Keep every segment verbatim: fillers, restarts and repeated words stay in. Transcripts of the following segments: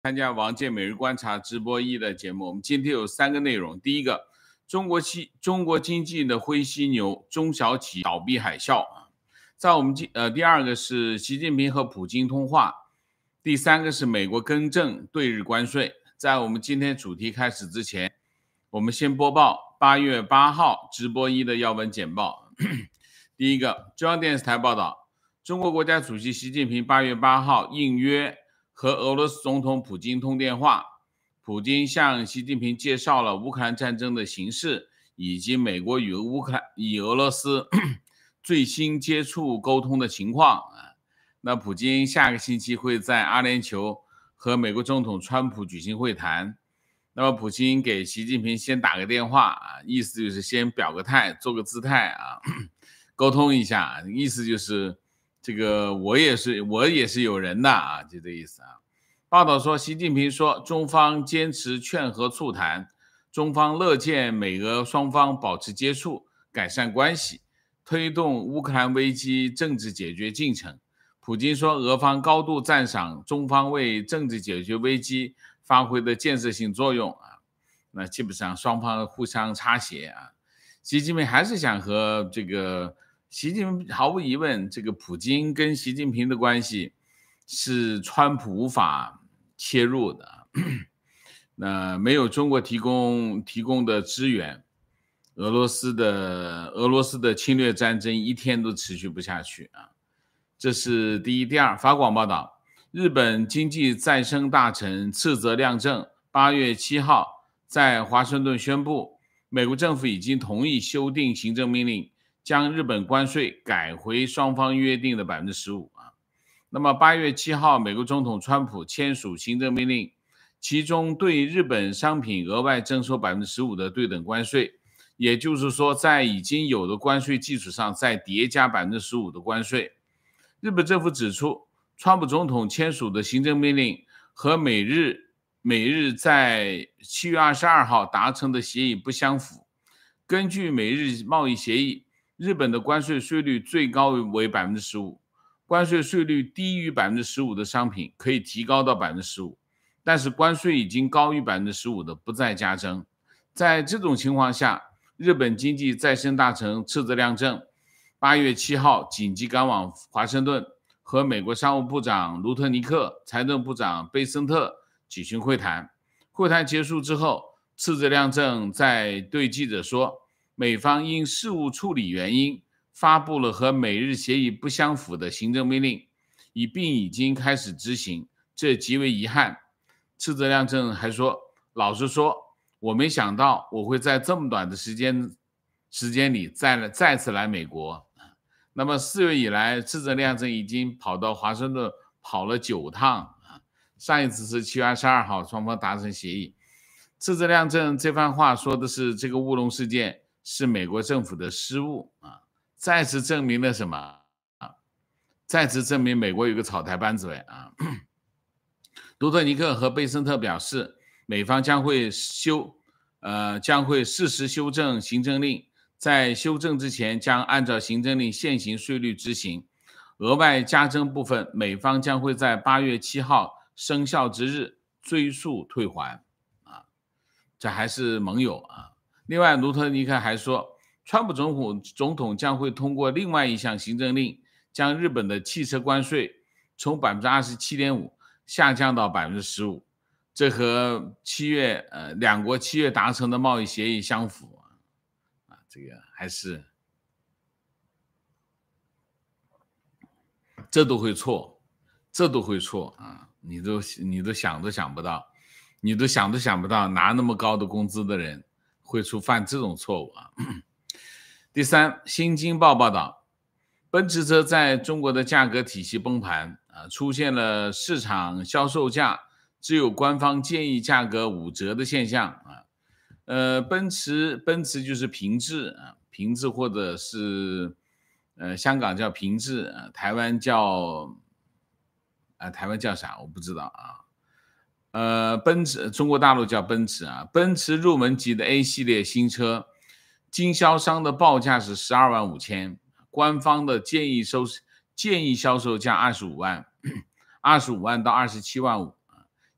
参加王健每日观察直播一的节目，我们今天有三个内容。第一个，中国西中国经济的灰犀牛，中小企倒闭海啸。在我们呃，第二个是习近平和普京通话，第三个是美国更正对日关税。在我们今天主题开始之前，我们先播报八月八号直播一的要闻简报。第一个，中央电视台报道，中国国家主席习近平八月八号应约和俄罗斯总统普京通电话，普京向习近平介绍了乌克兰战争的形势，以及美国与乌克兰与俄罗斯最新接触沟通的情况。那普京下个星期会在阿联酋和美国总统川普举行会谈。那么普京给习近平先打个电话，意思就是先表个态，做个姿态啊，沟通一下，意思就是这个我也是我也是有人的啊，就这意思啊。报道说，习近平说，中方坚持劝和促谈，中方乐见美俄双方保持接触，改善关系，推动乌克兰危机政治解决进程。普京说，俄方高度赞赏中方为政治解决危机发挥的建设性作用啊。那基本上双方互相擦鞋啊。习近平还是想和这个习近平，毫无疑问，这个普京跟习近平的关系是川普无法切入的。那没有中国提供提供的支援，俄罗斯的俄罗斯的侵略战争一天都持续不下去啊。这是第一。第二，法广报道，日本经济再生大臣赤泽亮正八月七号在华盛顿宣布，美国政府已经同意修订行政命令，将日本关税改回双方约定的 百分之十五 啊。那么八月七号，美国总统川普签署行政命令，其中对日本商品额外征收 百分之十五 的对等关税，也就是说，在已经有的关税基础上再叠加 百分之十五 的关税。日本政府指出，川普总统签署的行政命令和美日美日在七月二十二号达成的协议不相符。根据美日贸易协议，日本的关税税率最高为 百分之十五， 关税税率低于 百分之十五 的商品可以提高到 百分之十五， 但是关税已经高于 百分之十五 的不再加征。在这种情况下，日本经济再生大臣赤泽亮正八月七号紧急赶往华盛顿，和美国商务部长卢特尼克、财政部长贝森特举行会谈。会谈结束之后，赤泽亮正在对记者说，美方因事务处理原因发布了和美日协议不相符的行政命令，已并已经开始执行，这极为遗憾。赤泽亮正还说，老实说，我没想到我会在这么短的时间时间里再再次来美国。那么四月以来，赤泽亮正已经跑到华盛顿跑了九趟，上一次是七月二十二号，双方达成协议。赤泽亮正这番话说的是，这个乌龙事件是美国政府的失误啊，再次证明了什么啊？再次证明美国有个草台班子呗啊。卢特尼克和贝森特表示，美方将会修呃将会适时修正行政令。在修正之前，将按照行政令现行税率执行，额外加征部分，美方将会在八月七号生效之日追溯退还。啊，这还是盟友啊。另外，卢特尼克还说，川普总统总统将会通过另外一项行政令，将日本的汽车关税从 百分之二十七点五 下降到 百分之十五， 这和七月呃两国七月达成的贸易协议相符。这个还是这都会错，这都会错啊！你都你都想都想不到，你都想都想不到，拿那么高的工资的人会出犯这种错误啊！第三，新京报报道，奔驰车在中国的价格体系崩盘啊，出现了市场销售价只有官方建议价格五折的现象啊。呃，奔驰，奔驰就是平治啊，平治或者是，呃，香港叫平治啊，台湾叫，啊，台湾叫啥我不知道啊。呃，奔驰，中国大陆叫奔驰啊，奔驰入门级的 A 系列新车，经销商的报价是十二万五千，官方的建议收建议销售价二十五万，二十五万到二十七万五。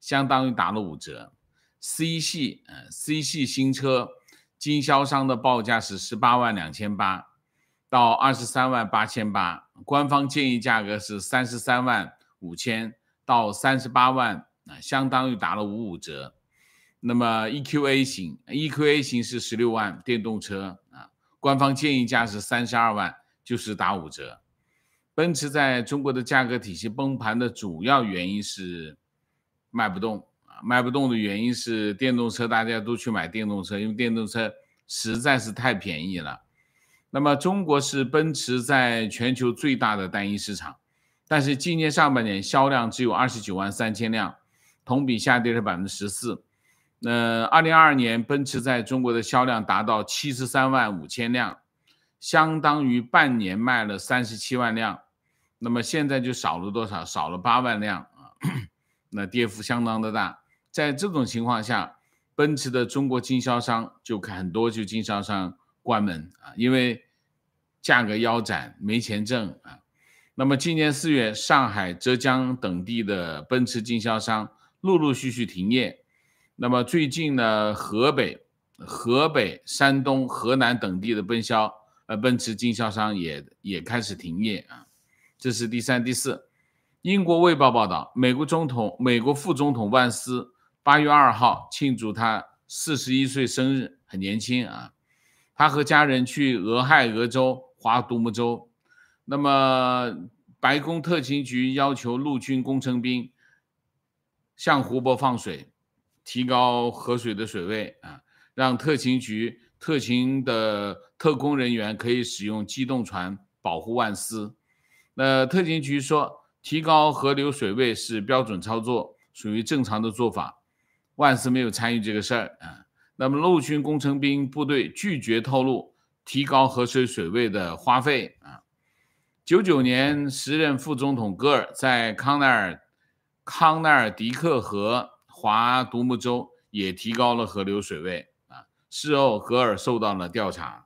相当于打了五折。C 系，呃 C 系新车经销商的报价是十八万两千八到二十三万八千八，官方建议价格是三十三万五千到三十八万，相当于打了五五折。那么 E Q A 型 ，E Q A 型是十六万电动车啊，官方建议价是三十二万，就是打五折。奔驰在中国的价格体系崩盘的主要原因是卖不动啊，卖不动的原因是电动车大家都去买电动车，因为电动车实在是太便宜了。那么中国是奔驰在全球最大的单一市场，但是今年上半年销量只有二十九万三千辆，同比下跌了 百分之十四。呃，二零二二年奔驰在中国的销量达到七十三万五千辆，相当于半年卖了三十七万辆，那么现在就少了多少？少了八万辆啊，那跌幅相当的大。在这种情况下，奔驰的中国经销商就很多就经销商关门啊，因为价格腰斩，没钱挣啊。那么今年四月，上海、浙江等地的奔驰经销商陆陆续续停业。那么最近呢，河北、河北、山东、河南等地的奔销呃奔驰经销商也也开始停业啊。这是第三、第四。英国卫报报道，美国总统、美国副总统万斯八月二号庆祝他四十一岁生日，很年轻啊。他和家人去俄亥俄州划独木舟。那么白宫特勤局要求陆军工程兵向湖泊放水，提高河水的水位啊，让特勤局特勤的特工人员可以使用机动船保护万斯。那特勤局说，提高河流水位是标准操作，属于正常的做法。万斯没有参与这个事儿啊。那么陆军工程兵部队拒绝透露提高河水水位的花费啊。九九年，时任副总统戈尔在康奈尔康奈尔迪克河划独木舟，也提高了河流水位啊。事后，戈尔受到了调查。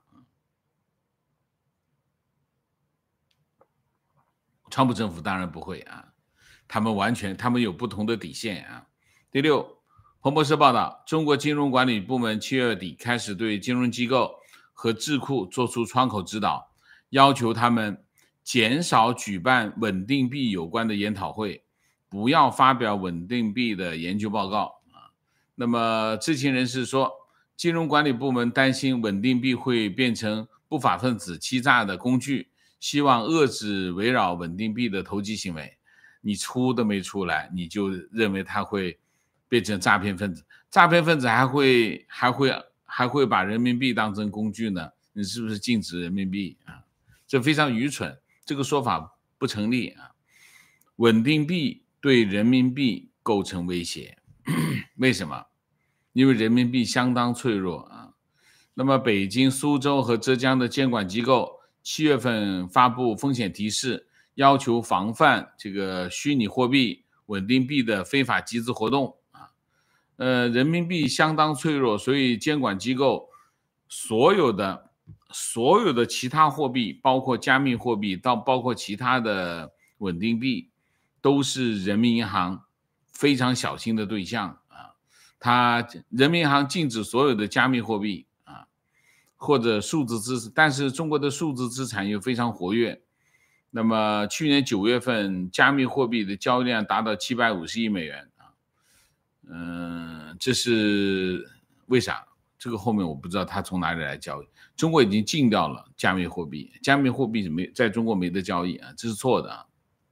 川普政府当然不会啊，他们完全，他们有不同的底线啊。第六，彭博社报道，中国金融管理部门七月底开始对金融机构和智库做出窗口指导，要求他们减少举办稳定币有关的研讨会，不要发表稳定币的研究报告啊。那么知情人士说，金融管理部门担心稳定币会变成不法分子欺诈的工具，希望遏制围绕稳定币的投机行为。你出都没出来，你就认为它会变成诈骗分子？诈骗分子还会还会还会把人民币当成工具呢？你是不是禁止人民币啊？这非常愚蠢，这个说法不成立啊！稳定币对人民币构成威胁，为什么？因为人民币相当脆弱啊。那么北京、苏州和浙江的监管机构七月份发布风险提示，要求防范这个虚拟货币、稳定币的非法集资活动啊。呃，人民币相当脆弱，所以监管机构所有的所有的其他货币，包括加密货币到包括其他的稳定币，都是人民银行非常小心的对象啊。它人民银行禁止所有的加密货币啊，或者数字资产，但是中国的数字资产又非常活跃。那么去年九月份，加密货币的交易量达到七百五十亿美元啊。嗯，这是为啥？这个后面我不知道他从哪里来交易。中国已经禁掉了加密货币，加密货币没在中国没得交易啊，这是错的啊。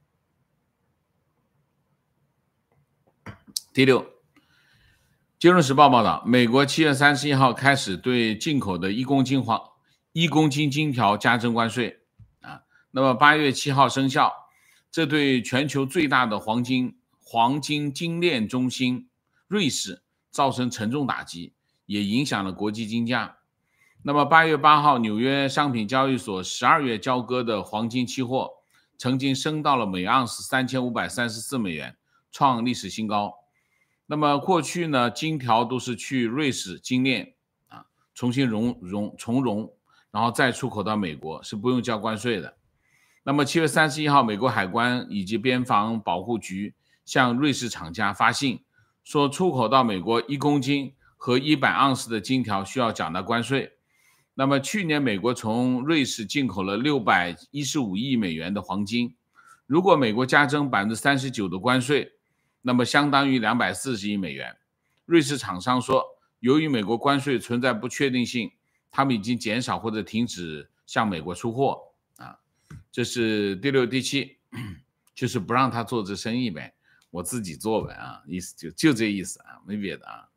第六，金融时报报道，美国七月三十一号开始对进口的一公斤黄一公斤金条加征关税啊，那么八月七号生效，这对全球最大的黄金黄金精炼中心瑞士造成沉重打击，也影响了国际金价。那么八月八号，纽约商品交易所十二月交割的黄金期货曾经升到了每盎司三千五百三十四美元，创历史新高。那么过去呢，金条都是去瑞士精炼啊，重新熔熔重熔，然后再出口到美国，是不用交关税的。那么七月三十一号，美国海关以及边防保护局向瑞士厂家发信， 说出口到美国一公斤和一百盎司的金条需要缴纳关税。那么去年美国从瑞士进口了六百一十五亿美元的黄金，如果美国加征 百分之三十九 的关税，那么相当于两百四十亿美元。瑞士厂商说，由于美国关税存在不确定性，他们已经减少或者停止向美国出货啊。这是第六、第七，就是不让他做这生意呗，我自己做呗啊，意思就就这意思啊，没别的啊。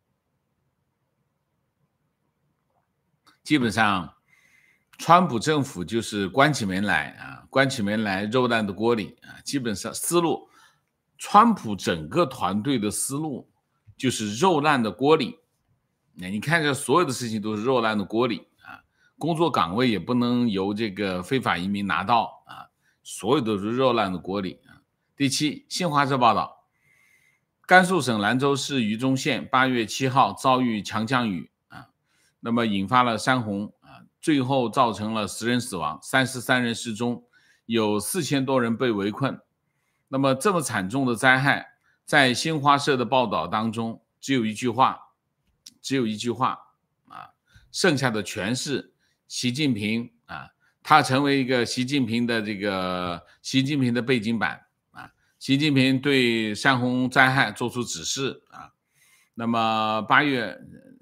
基本上，川普政府就是关起门来啊，关起门来肉烂的锅里啊。基本上思路，川普整个团队的思路就是肉烂的锅里。那你看这所有的事情都是肉烂的锅里啊，工作岗位也不能由这个非法移民拿到啊，所有都是肉烂的锅里啊。第七，新华社报道，甘肃省兰州市榆中县八月七号遭遇强降雨啊，那么引发了山洪啊，最后造成了十人死亡，三十三人失踪，有四千多人被围困。那么这么惨重的灾害，在新华社的报道当中只有一句话，只有一句话啊，剩下的全是习近平啊，他成为一个习近平的这个习近平的背景板啊，习近平对山洪灾害做出指示啊。那么八月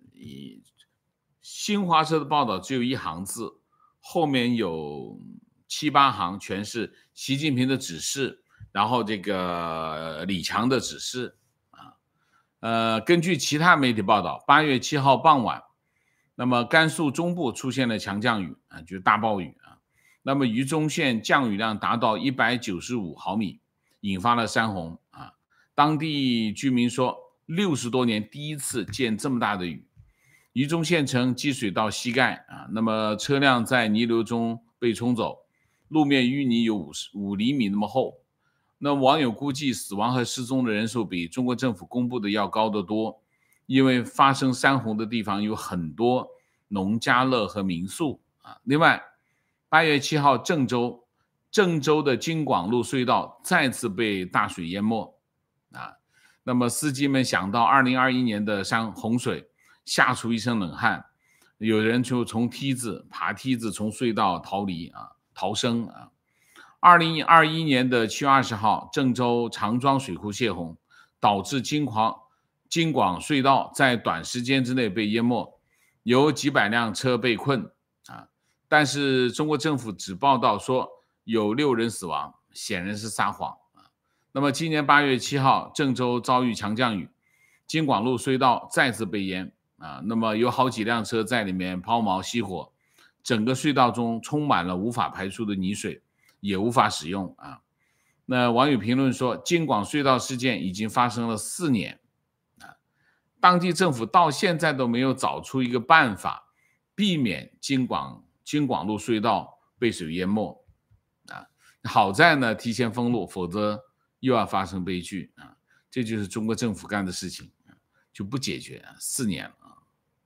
新华社的报道只有一行字，后面有七八行全是习近平的指示，然后这个李强的指示啊。呃，根据其他媒体报道，八月七号傍晚，那么甘肃中部出现了强降雨啊，就是大暴雨啊。那么榆中县降雨量达到一百九十五毫米，引发了山洪啊。当地居民说，六十多年第一次见这么大的雨。榆中县城积水到膝盖啊，那么车辆在泥流中被冲走，路面淤泥有五厘米那么厚。那网友估计死亡和失踪的人数比中国政府公布的要高得多，因为发生山洪的地方有很多农家乐和民宿啊。另外，八月七号郑州郑州的京广路隧道再次被大水淹没啊。那么司机们想到二零二一年的山洪水，吓出一身冷汗，有人就从梯子爬梯子从隧道逃离啊，逃生啊。二零二一年的七月二十号，郑州长庄水库泄洪，导致京广京广隧道在短时间之内被淹没，有几百辆车被困啊。但是中国政府只报道说有六人死亡，显然是撒谎啊。那么今年八月七号，郑州遭遇强降雨，京广路隧道再次被淹啊，那么有好几辆车在里面抛锚熄火，整个隧道中充满了无法排出的泥水，也无法使用啊。那网友评论说，京广隧道事件已经发生了四年啊，当地政府到现在都没有找出一个办法避免京广京广路隧道被水淹没啊。好在呢提前封路，否则又要发生悲剧啊。这就是中国政府干的事情，就不解决啊，四年了啊，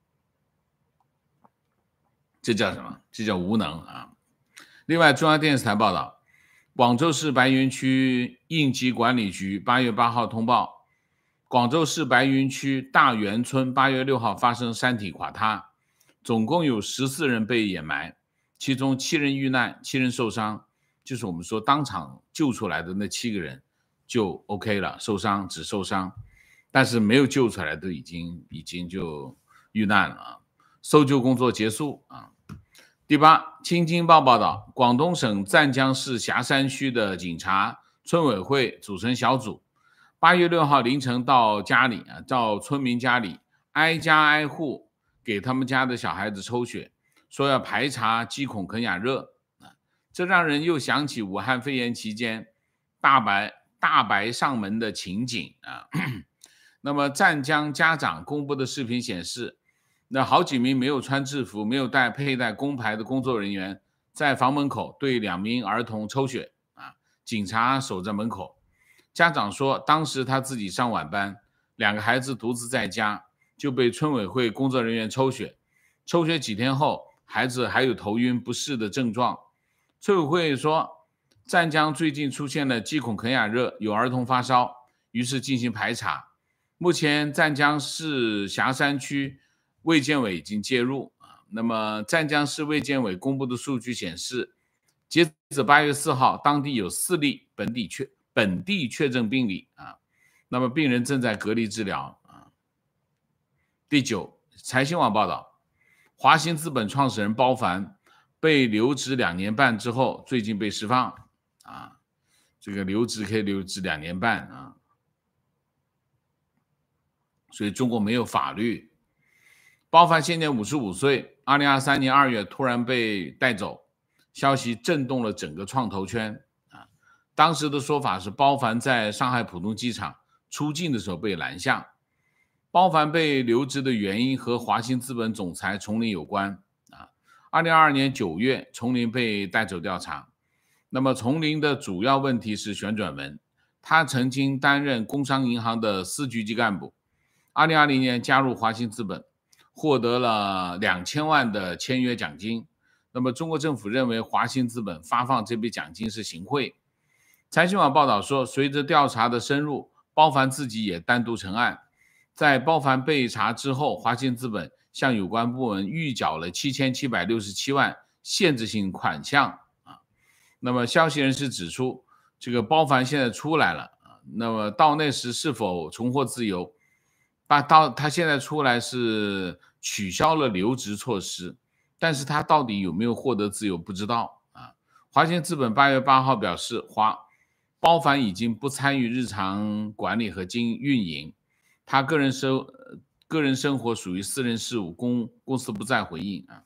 这叫什么？这叫无能啊。另外，中央电视台报道，广州市白云区应急管理局八月八号通报，广州市白云区大源村八月六号发生山体垮塌，总共有十四人被掩埋，其中七人遇难，七人受伤，就是我们说当场救出来的那七个人就 OK 了，受伤只受伤，但是没有救出来的已经已经就遇难了啊。搜救工作结束啊。第八，青京报报道，广东省湛江市霞山区的警察村委会组成小组，八月六号凌晨到家里啊，到村民家里挨家挨户给他们家的小孩子抽血，说要排查鸡孔肯雅热啊，这让人又想起武汉肺炎期间大白大白上门的情景啊。那么湛江家长公布的视频显示，那好几名没有穿制服、没有带佩戴工牌的工作人员在房门口对两名儿童抽血啊，警察守在门口。家长说，当时他自己上晚班，两个孩子独自在家，就被村委会工作人员抽血。抽血几天后，孩子还有头晕不适的症状。村委会说，湛江最近出现了鸡孔肯雅热，有儿童发烧，于是进行排查。 目前湛江市霞山区卫健委已经介入啊。那么湛江市卫健委公布的数据显示，截止八月四号，当地有四例本地确本地确诊病例啊，那么病人正在隔离治疗啊。第九，财新网报道，华兴资本创始人包凡被留职两年半之后，最近被释放啊，这个留职可以留职两年半啊。所以中国没有法律。包凡现年五十五岁，二零二三年二月突然被带走，消息震动了整个创投圈啊。当时的说法是，包凡在上海浦东机场出境的时候被拦下。包凡被留职的原因和华兴资本总裁丛林有关啊。二零二二年九月，丛林被带走调查。那么丛林的主要问题是旋转门，他曾经担任工商银行的司局级干部。二零二零年加入华兴资本，获得了两千万的签约奖金。那么中国政府认为华兴资本发放这笔奖金是行贿。财新网报道说，随着调查的深入，包凡自己也单独成案。在包凡被查之后，华兴资本向有关部门预缴了七千七百六十七万限制性款项啊。那么消息人士指出，这个包凡现在出来了啊，那么到那时是否重获自由？到他现在出来是取消了留职措施，但是他到底有没有获得自由不知道啊。华兴资本八月八号表示，华包凡已经不参与日常管理和经运营，他个人生个人生活属于私人事务，公公司不再回应啊。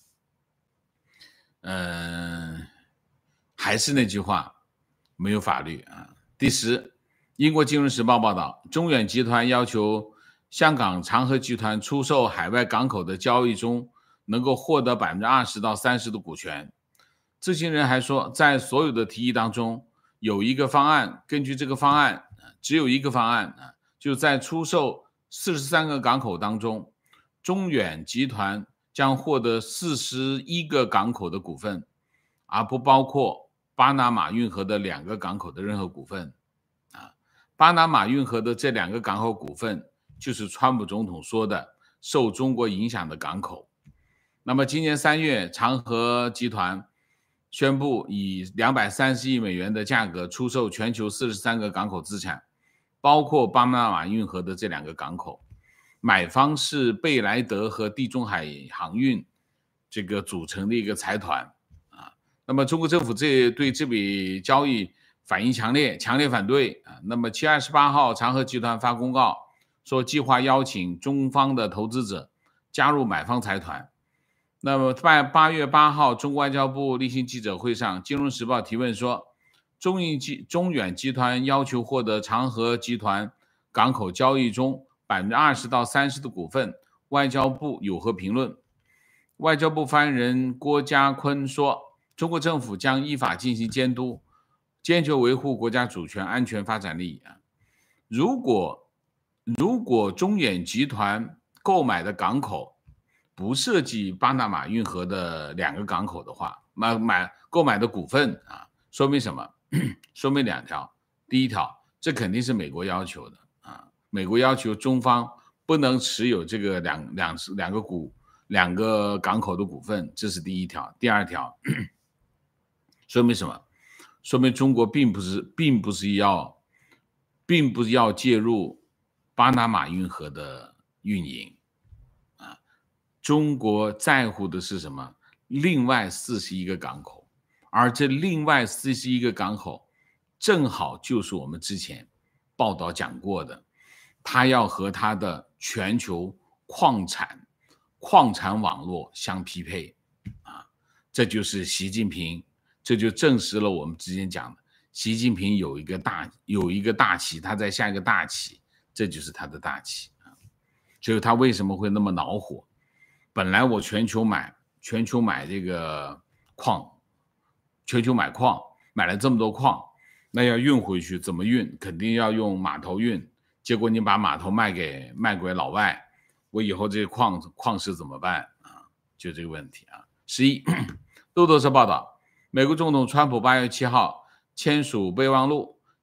嗯，还是那句话，没有法律啊。第十，英国金融时报报道，中远集团要求香港长和集团出售海外港口的交易中能够获得 百分之二十 到 百分之三十 的股权。知情人还说，在所有的提议当中有一个方案，根据这个方案只有一个方案，就在出售四十三个港口当中，中远集团将获得四十一个港口的股份，而不包括巴拿马运河的两个港口的任何股份啊。巴拿马运河的这两个港口股份就是川普总统说的受中国影响的港口。那么今年三月，长和集团宣布以两百三十亿美元的价格出售全球四十三个港口资产，包括巴拿马运河的这两个港口。买方是贝莱德和地中海航运这个组成的一个财团啊。那么中国政府这对这笔交易反应强烈，强烈反对啊。那么七月二十八号，长和集团发公告说，计划邀请中方的投资者加入买方财团。那么在八月八号，中国外交部例行记者会上，《金融时报》提问说，中印集中远集团要求获得长和集团港口交易中 百分之二十 到 百分之三十 的股份，外交部有何评论？外交部发言人郭家坤说，中国政府将依法进行监督，坚决维护国家主权、安全、发展利益。如果如果中远集团购买的港口不涉及巴拿马运河的两个港口的话，买买购买的股份啊，说明什么？说明两条。第一条，这肯定是美国要求的啊，美国要求中方不能持有这个两两两个股两个港口的股份，这是第一条。第二条，说明什么？说明中国并不是并不是要并不是要介入巴拿马运河的运营啊，中国在乎的是什么？另外四十一个港口，而这另外四十一个港口正好就是我们之前报道讲过的，它要和它的全球矿产矿产网络相匹配啊，这就是习近平，这就证实了我们之前讲的，习近平有一个大有一个大棋，他在下一个大棋，这就是他的大棋啊。所以他为什么会那么恼火？本来我全球买全球买这个矿，全球买矿，买了这么多矿，那要运回去怎么运？肯定要用码头运。结果你把码头卖给卖给老外，我以后这些矿矿石怎么办啊？就这个问题啊。十一，路透社报道，美国总统川普八月七号签署备忘录，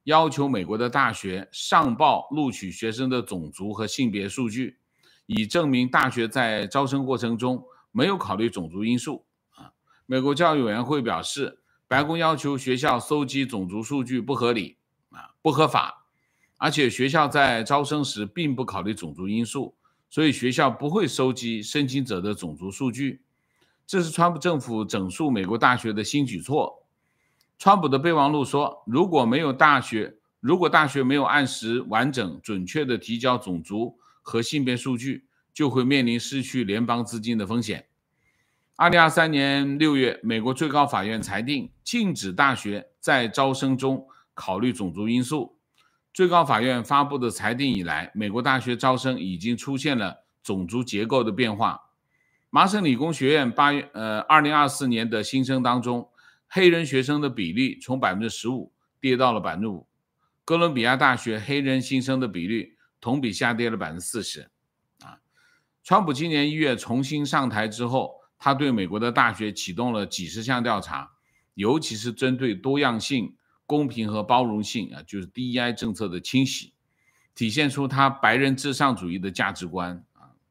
要求美国的大学上报录取学生的种族和性别数据，以证明大学在招生过程中没有考虑种族因素。啊，美国教育委员会表示，白宫要求学校搜集种族数据不合理，啊，不合法，而且学校在招生时并不考虑种族因素，所以学校不会收集申请者的种族数据。这是川普政府整肃美国大学的新举措。川普的备忘录说，如果没有大学，如果大学没有按时、完整、准确地提交种族和性别数据，就会面临失去联邦资金的风险。二零二三年六月，美国最高法院裁定禁止大学在招生中考虑种族因素。最高法院发布的裁定以来，美国大学招生已经出现了种族结构的变化。麻省理工学院八月呃二零二四年的新生当中，黑人学生的比例从 百分之十五 跌到了 百分之五。哥伦比亚大学黑人新生的比率同比下跌了 百分之四十。啊，川普今年一月重新上台之后，他对美国的大学启动了几十项调查，尤其是针对多样性、公平和包容性啊，就是 D E I 政策的清洗，体现出他白人至上主义的价值观。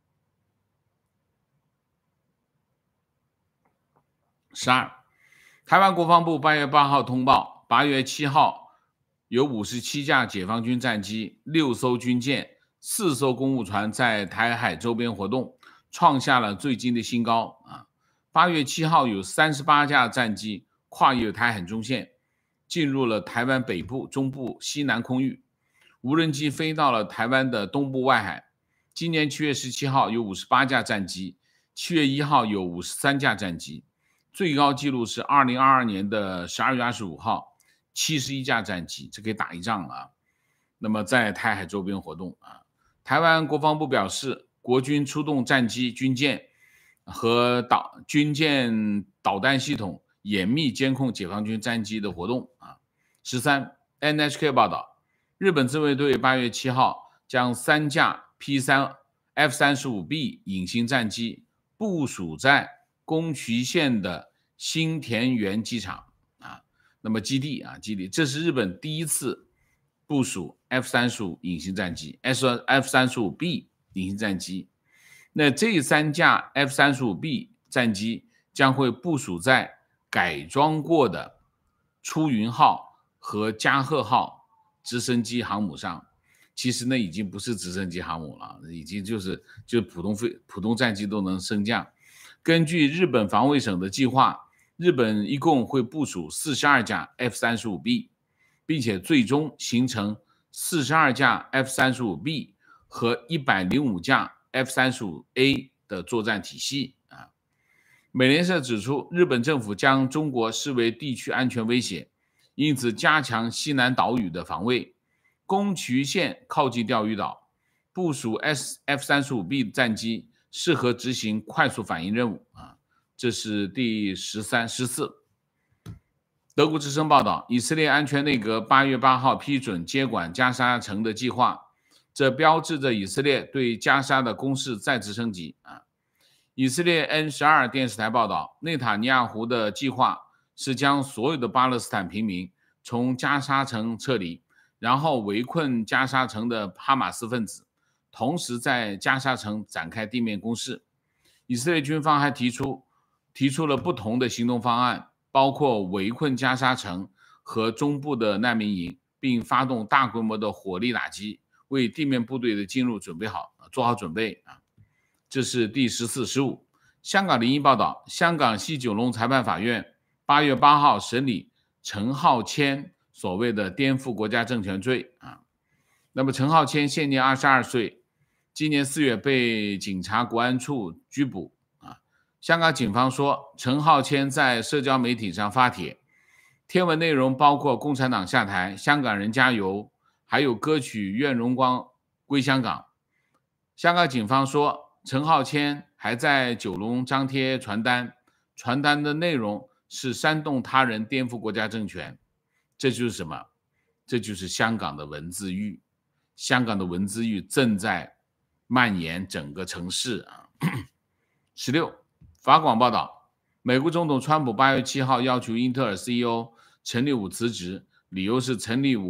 十二，台湾国防部八月八号通报，八月七号有五十七架解放军战机、六艘军舰、四艘公务船在台海周边活动，创下了最近的新高啊！八月七号有三十八架战机跨越台海中线，进入了台湾北部、中部、西南空域，无人机飞到了台湾的东部外海。今年七月十七号有五十八架战机，七月一号有五十三架战机。最高纪录是二零二二年的十二月二十五号，七十一架战机，这可以打一仗啊。那么在台海周边活动啊，台湾国防部表示，国军出动战机、军舰和导军舰导弹系统，严密监控解放军战机的活动啊。十三 ，N H K 报道，日本自卫队八月七号将三架 P 三 F 三十五 B 隐形战机部署在宫崎县的新田园机场啊，那么基地啊基地，这是日本第一次部署 F 三十五 隐形战机 ，F 三十五 B 隐形战机。那这三架 F 三十五 B 战机将会部署在改装过的出云号和加贺号直升机航母上。其实呢，已经不是直升机航母了，已经就是就普通飞普通战机都能升降。根据日本防卫省的计划，日本一共会部署四十二架 F 三十五 B， 并且最终形成四十二架 F 三十五 B 和一百零五架 F 三十五 A 的作战体系啊。美联社指出，日本政府将中国视为地区安全威胁，因此加强西南岛屿的防卫。宫崎县靠近钓鱼岛，部署 F 三十五 B 战机适合执行快速反应任务啊，这是第十三、十四。德国之声报道，以色列安全内阁八月八号批准接管加沙城的计划，这标志着以色列对加沙的攻势再次升级啊。以色列 N 十二 电视台报道，内塔尼亚胡的计划是将所有的巴勒斯坦平民从加沙城撤离，然后围困加沙城的哈马斯分子，同时在加沙城展开地面攻势。以色列军方还提出提出了不同的行动方案，包括围困加沙城和中部的难民营，并发动大规模的火力打击，为地面部队的进入准备好做好准备啊。这是第十四、十五。香港零一报道，香港西九龙裁判法院八月八号审理陈浩谦所谓的颠覆国家政权罪啊。那么陈浩谦现年二十二岁，今年四月被警察国安处拘捕啊。香港警方说，陈浩谦在社交媒体上发帖，贴文内容包括共产党下台、香港人加油，还有歌曲愿荣光归香港。香港警方说，陈浩谦还在九龙张贴传单，传单的内容是煽动他人颠覆国家政权。这就是什么？这就是香港的文字狱。香港的文字狱正在蔓延整个城市啊。十六，法广报道，美国总统川普八月七号要求英特尔 C E O 陈立武辞职，理由是陈立武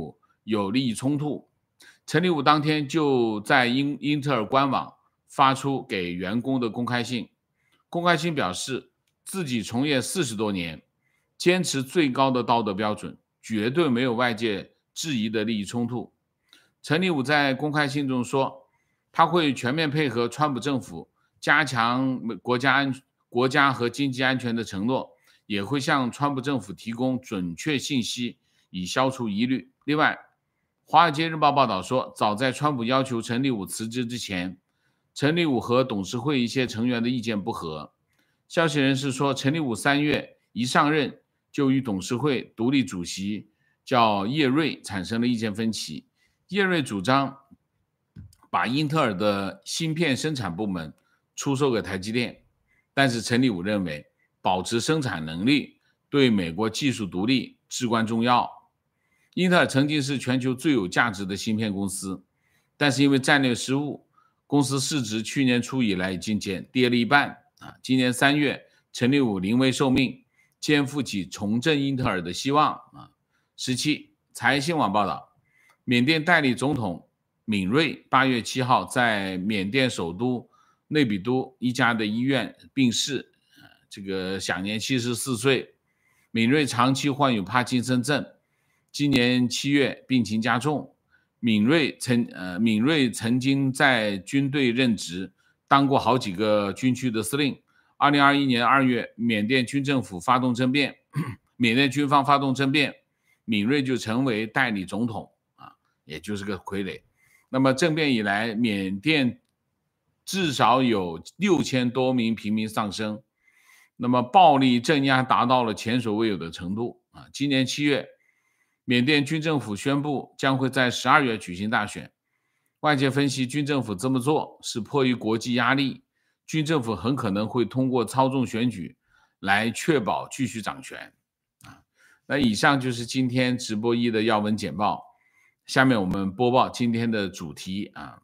有利益冲突。陈立武当天就在英英特尔官网发出给员工的公开信，公开信表示自己从业四十多年，坚持最高的道德标准，绝对没有外界质疑的利益冲突。陈立武在公开信中说，他会全面配合川普政府加强国家安国家和经济安全的承诺，也会向川普政府提供准确信息，以消除疑虑。另外，《华尔街日报》报道说，早在川普要求陈立武辞职之前，陈立武和董事会一些成员的意见不合。消息人士说，陈立武三月一上任就与董事会独立主席叫叶瑞产生了意见分歧。叶瑞主张把英特尔的芯片生产部门出售给台积电，但是陈立武认为保持生产能力对美国技术独立至关重要。英特尔曾经是全球最有价值的芯片公司，但是因为战略失误，公司市值去年初以来已经减跌了一半啊！今年三月，陈立武临危受命，肩负起重振英特尔的希望啊！十七，财新网报道，缅甸代理总统敏瑞八月七号在缅甸首都内比都一家的医院病逝，这个享年七十四岁。敏瑞长期患有帕金森症，今年七月病情加重。敏瑞曾呃敏瑞曾经在军队任职，当过好几个军区的司令。二零二一年二月，缅甸军政府发动政变，缅甸军方发动政变，敏瑞就成为代理总统啊，也就是个傀儡。那么政变以来，缅甸至少有六千多名平民丧生，那么暴力镇压达到了前所未有的程度啊！今年七月，缅甸军政府宣布将会在十二月举行大选。外界分析，军政府这么做是迫于国际压力，军政府很可能会通过操纵选举来确保继续掌权啊。那以上就是今天直播一的要闻简报，下面我们播报今天的主题啊。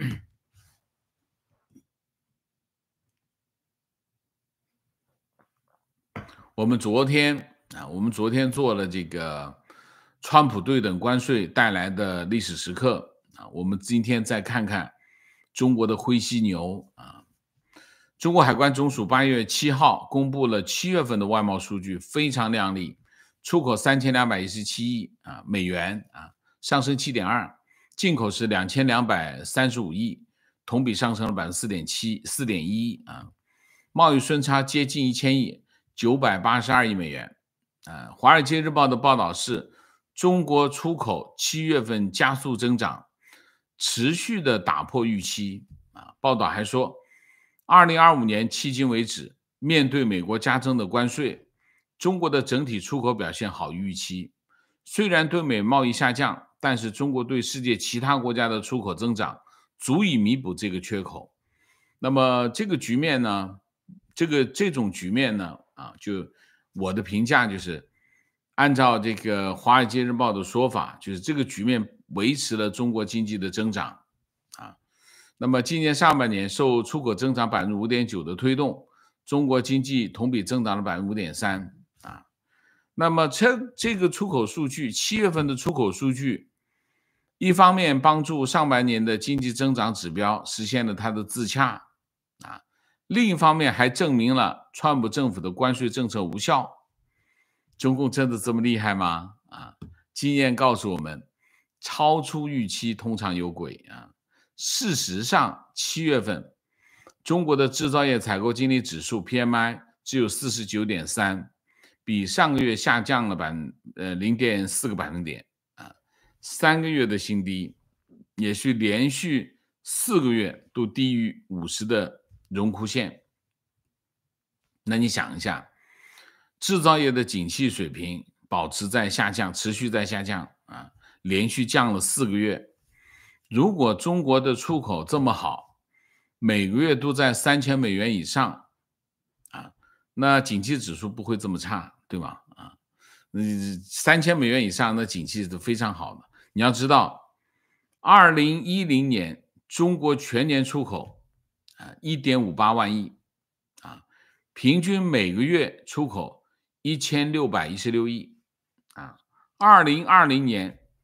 我们昨天啊，我们昨天做了这个川普对等关税带来的历史时刻啊，我们今天再看看中国的灰犀牛啊。中国海关总署八月七号公布了七月份的外贸数据，非常亮丽，出口三千两百一十七亿啊美元啊，上升 七点二， 进口是两千两百三十五亿，同比上升了 百分之四点七 四点一 啊，贸易顺差接近一千亿，九百八十二亿美元。呃，《华尔街日报》的报道是，中国出口七月份加速增长，持续的打破预期啊。报道还说，二零二五年迄今为止，面对美国加征的关税，中国的整体出口表现好于预期。虽然对美贸易下降，但是中国对世界其他国家的出口增长足以弥补这个缺口。那么这个局面呢，这个这种局面呢，啊，就我的评价就是，按照这个《华尔街日报》的说法，就是这个局面维持了中国经济的增长啊。那么今年上半年受出口增长 百分之五点九 的推动，中国经济同比增长了 百分之五点三 啊。那么这这个出口数据，七月份的出口数据，一方面帮助上半年的经济增长指标实现了它的自洽啊，另一方面还证明了川普政府的关税政策无效。中共真的这么厉害吗？啊，经验告诉我们，超出预期通常有鬼啊。事实上，七月份中国的制造业采购经理指数 P M I 只有 四十九点三， 比上个月下降了呃 零点四 个百分点啊，三个月的新低，也是连续四个月都低于五十的荣枯线。那你想一下，制造业的景气水平保持在下降，持续在下降啊，连续降了四个月。如果中国的出口这么好，每个月都在三千美元以上啊，那景气指数不会这么差，对吗？啊，三千美元以上，那景气是非常好的。你要知道，二零一零年中国全年出口啊 一点五八万亿啊，平均每个月出口一千六百一十六亿啊。二零二零年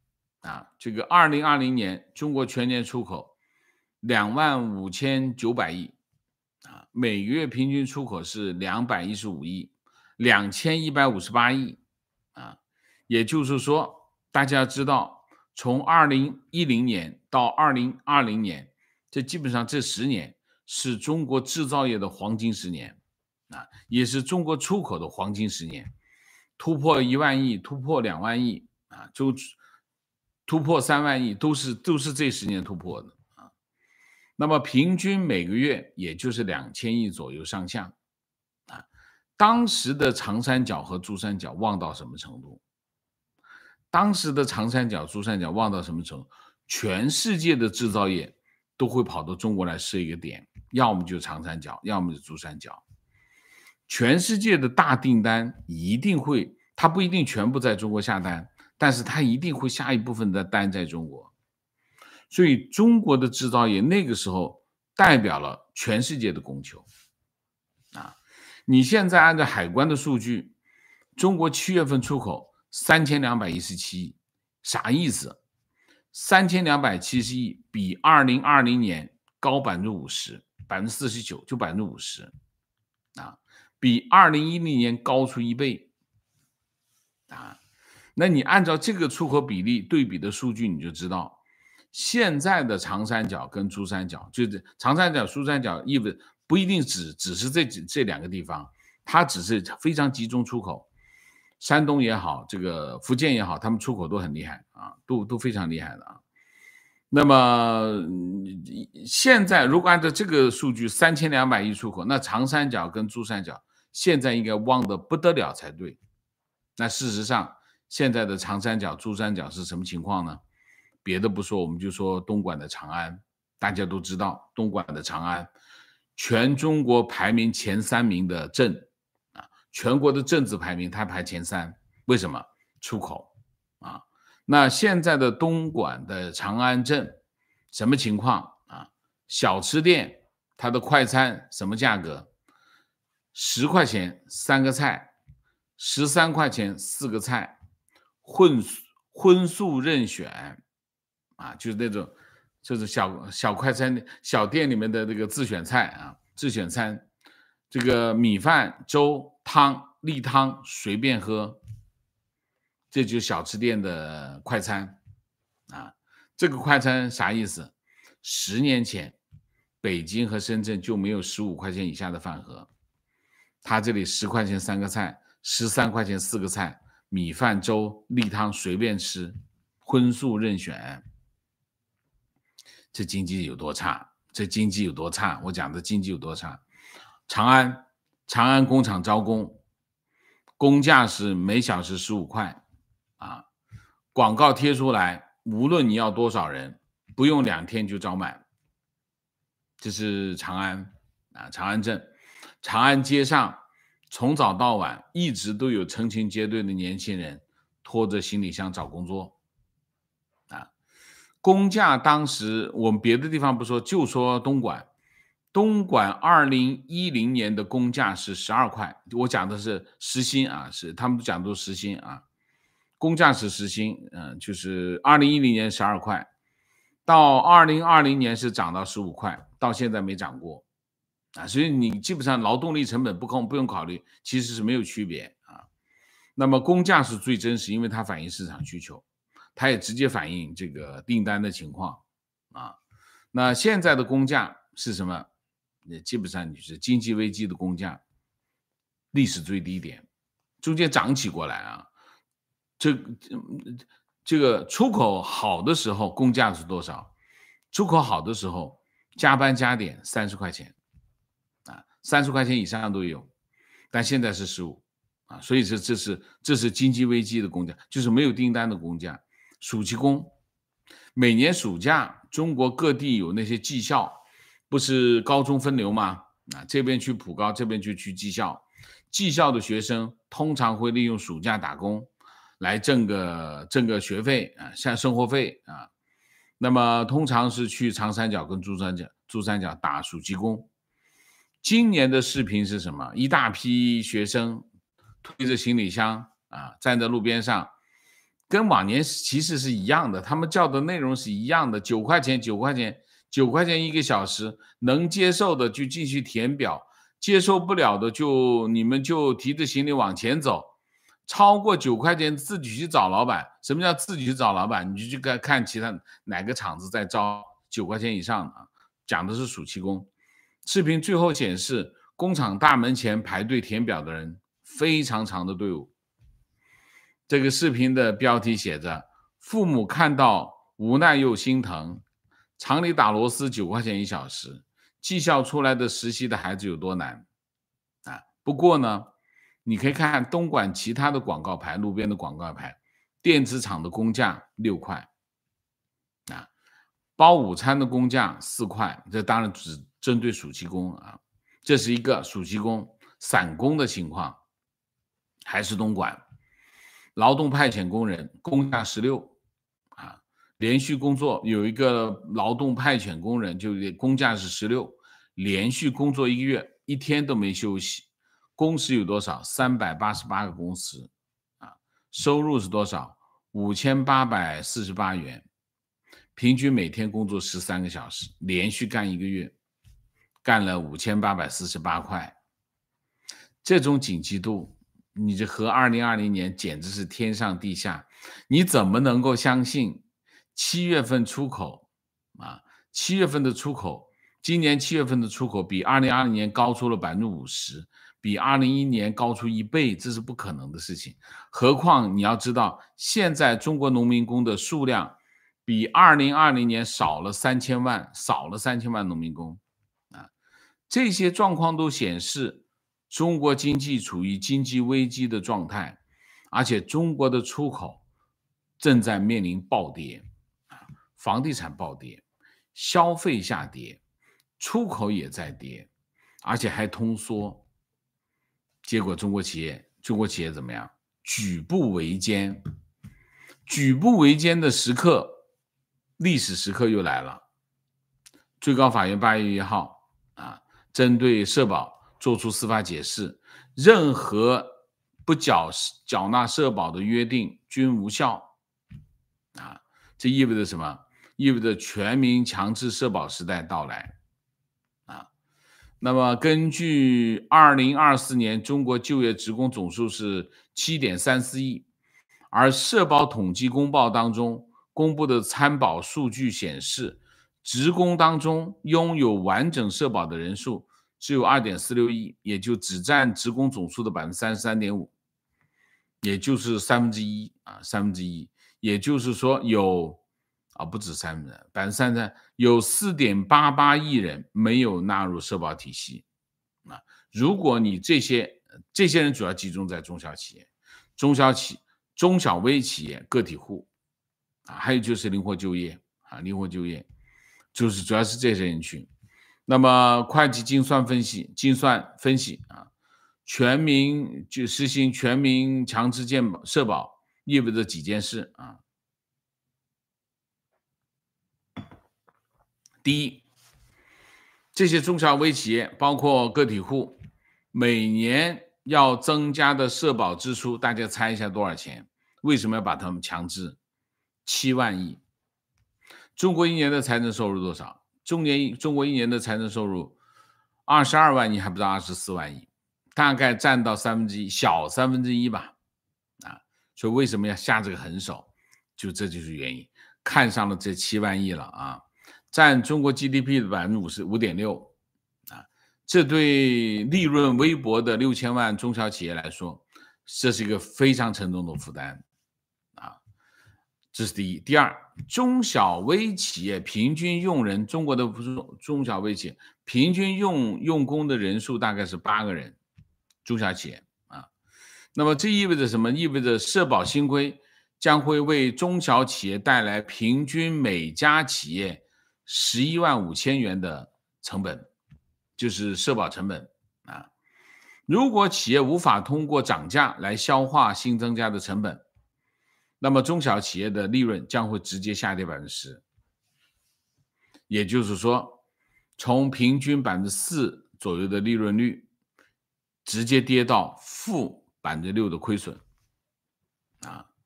啊，这个二零二零年中国全年出口两万五千九百亿啊，每月平均出口是两百一十五亿，两千一百五十八亿啊，也就是说，大家知道，从二零一零年到二零二零年，这基本上这十年是中国制造业的黄金十年啊，也是中国出口的黄金十年，突破一万亿，突破两万亿啊，就突破三万亿，都是都是这十年突破的啊。那么平均每个月也就是两千亿左右上下啊。当时的长三角和珠三角旺到什么程度？当时的长三角、珠三角旺到什么程度？全世界的制造业都会跑到中国来设一个点，要么就长三角，要么就珠三角。全世界的大订单一定会，它不一定全部在中国下单，但是它一定会下一部分的单在中国。所以中国的制造业那个时候代表了全世界的供求啊。你现在按照海关的数据，中国七月份出口三千两百一十七亿，啥意思？三千两百七十亿比二零二零年高百分之五十，百分之四十九，就百分之五十啊，比二零一零年高出一倍啊。那你按照这个出口比例对比的数据，你就知道现在的长三角跟珠三角，就是长三角、珠三角，意味不一定只只是这这两个地方，它只是非常集中出口。山东也好，这个福建也好，他们出口都很厉害啊，都都非常厉害的啊。那么现在如果按照这个数据，三千两百亿出口，那长三角跟珠三角现在应该旺得不得了才对。那事实上，现在的长三角、珠三角是什么情况呢？别的不说，我们就说东莞的长安，大家都知道，东莞的长安，全中国排名前三名的镇啊，全国的镇子排名它排前三，为什么？出口啊。那现在的东莞的长安镇什么情况啊？小吃店它的快餐什么价格？十块钱三个菜，十三块钱四个菜，荤荤素任选。啊，就是那种，就是小小快餐小店里面的这个自选菜啊，自选餐，这个米饭、粥、汤、例汤随便喝，这就是小吃店的快餐啊。这个快餐啥意思？十年前，北京和深圳就没有十五块钱以下的饭盒，他这里十块钱三个菜，十三块钱四个菜，米饭、粥、例汤随便吃，荤素任选。这经济有多差？这经济有多差？我讲的经济有多差？长安，长安工厂招工，工价是每小时十五块啊，广告贴出来，无论你要多少人，不用两天就招满。这是长安啊，长安镇，长安街上从早到晚一直都有成群结队的年轻人拖着行李箱找工作。工价当时我们别的地方不说，就说东莞，东莞二零一零年的工价是十二块，我讲的是时薪啊，是他们讲的都时薪啊，工价是时薪，嗯、呃，就是二零一零年十二块，到二零二零年是涨到十五块，到现在没涨过啊，所以你基本上劳动力成本不控不用考虑，其实是没有区别啊。那么工价是最真实，因为它反映市场需求。它也直接反映这个订单的情况啊。那现在的工价是什么？也基本上就是经济危机的工价，历史最低点，中间涨起过来啊。这这个出口好的时候工价是多少？出口好的时候加班加点三十块钱啊，三十块钱以上都有，但现在是十五啊，所以这这是这是经济危机的工价，就是没有订单的工价。暑期工，每年暑假，中国各地有那些技校，不是高中分流吗？啊，这边去普高，这边就去技校。技校的学生通常会利用暑假打工，来挣个挣个学费啊，像生活费啊。那么通常是去长三角跟珠三角，珠三角打暑期工。今年的视频是什么？一大批学生推着行李箱啊，站在路边上。 跟往年其实是一样的，他们叫的内容是一样的，九块钱，九块钱，九块钱一个小时，能接受的就继续填表，接受不了的就你们就提着行李往前走，超过九块钱自己去找老板。什么叫自己去找老板？你就去看看其他哪个厂子在招九块钱以上的，讲的是暑期工。视频最后显示，工厂大门前排队填表的人非常长的队伍。这个视频的标题写着父母看到无奈又心疼，厂里打螺丝九块钱一小时，技校出来的实习的孩子有多难啊？不过呢，你可以看看东莞其他的广告牌，路边的广告牌，电子厂的工价六块啊，包午餐的工价四块，这当然只针对暑期工啊，这是一个暑期工散工的情况。还是东莞劳动派遣工人工价十六啊，连续工作有一个劳动派遣工人就工价是十六，连续工作一个月，一天都没休息，工时有多少？三百八十八个工时啊，收入是多少？五千八百四十八元，平均每天工作十三个小时，连续干一个月，干了五千八百四十八块。这种紧急度，你这和二零二零年简直是天上地下。你怎么能够相信七月份出口啊？七月份的出口，今年七月份的出口比二零二零年高出了百分之五十，比二零一一年高出一倍，这是不可能的事情。何况你要知道，现在中国农民工的数量比二零二零年少了三千万，少了三千万农民工啊！这些状况都显示中国经济处于经济危机的状态，而且中国的出口正在面临暴跌，房地产暴跌，消费下跌，出口也在跌，而且还通缩。结果中国企业，中国企业怎么样？举步维艰。举步维艰的时刻，历史时刻又来了。最高法院八月一号啊，针对社保做出司法解释，任何不缴缴纳社保的约定均无效啊！这意味着什么？意味着全民强制社保时代到来啊！那么根据二零二四年中国就业职工总数是 七点三四亿，而社保统计公报当中公布的参保数据显示，职工当中拥有完整社保的人数只有 二点四六亿，也就只占职工总数的 百分之三十三点五， 也就是三分之一啊，三分之一，也就是说有啊不止三分之百分之三十三，有 四点八八亿人没有纳入社保体系啊。如果你这些这些人主要集中在中小企业、中小企、中小微企业、个体户啊，还有就是灵活就业啊，灵活就业。就是主要是这些人群。那么会计精算分析，精算分析啊，全民就实行全民强制健保社保，意味着几件事啊。第一，这些中小微企业包括个体户，每年要增加的社保支出，大家猜一下多少钱？为什么要把他们强制？七万亿。中国一年的财政收入多少？中年中国一年的财政收入二十二万亿，还不到二十四万亿，大概占到三分之一，小三分之一吧。啊，所以为什么要下这个狠手？就这就是原因，看上了这七万亿了啊，占中国 G D P 的百分之五十五点六啊，这对利润微薄的六千万中小企业来说，这是一个非常沉重的负担。这是第一。第二，中小微企业平均用人，中国的中小微企业平均用用工的人数大概是八个人，中小企业啊。那么这意味着什么？意味着社保新规将会为中小企业带来平均每家企业十一万五千元的成本，就是社保成本啊。如果企业无法通过涨价来消化新增加的成本，那么中小企业的利润将会直接下跌 百分之十， 也就是说从平均 百分之四 左右的利润率直接跌到负 百分之六 的亏损啊。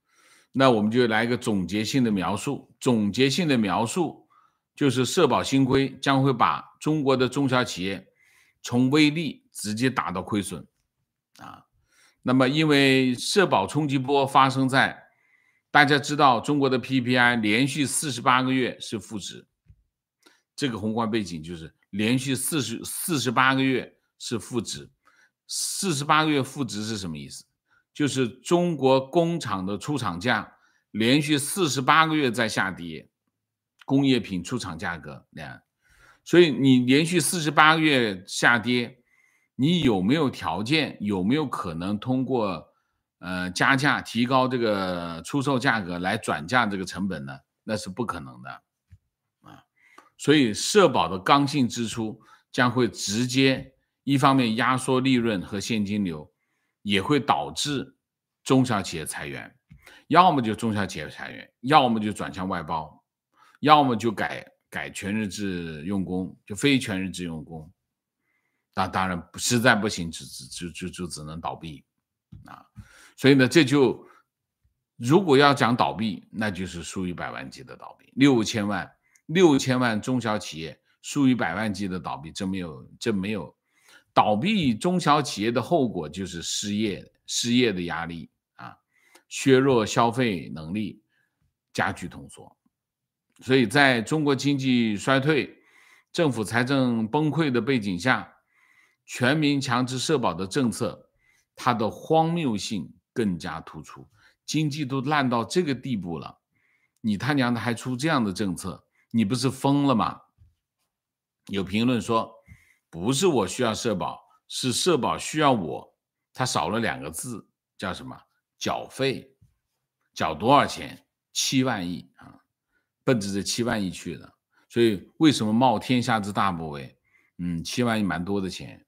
那我们就来一个总结性的描述。总结性的描述就是社保新规将会把中国的中小企业从微利直接打到亏损啊。那么因为社保冲击波发生在大家知道中国的 P P I 连续四十八个月是负值，这个宏观背景就是连续四十四十八个月是负值。四十八个月负值是什么意思？就是中国工厂的出厂价连续四十八个月在下跌，工业品出厂价格，所以你连续四十八个月下跌，你有没有条件，有没有可能通过呃加价提高这个出售价格来转嫁这个成本呢？那是不可能的啊。所以社保的刚性支出将会直接一方面压缩利润和现金流，也会导致中小企业裁员，要么就中小企业裁员，要么就转向外包，要么就改改全日制用工，就非全日制用工。那当然实在不行就就就就只能倒闭啊。所以呢，这就如果要讲倒闭，那就是数以百万计的倒闭，六千万六千万中小企业数以百万计的倒闭，这没有这没有倒闭中小企业的后果就是失业，失业的压力啊，削弱消费能力，加剧通缩。所以在中国经济衰退、政府财政崩溃的背景下，全民强制社保的政策，它的荒谬性更加突出。经济都烂到这个地步了，你他娘的还出这样的政策，你不是疯了吗？有评论说，不是我需要社保，是社保需要我，它少了两个字，叫什么？缴费。缴多少钱？七万亿啊，奔着这七万亿去的。所以为什么冒天下之大不韪？嗯，七万亿蛮多的钱，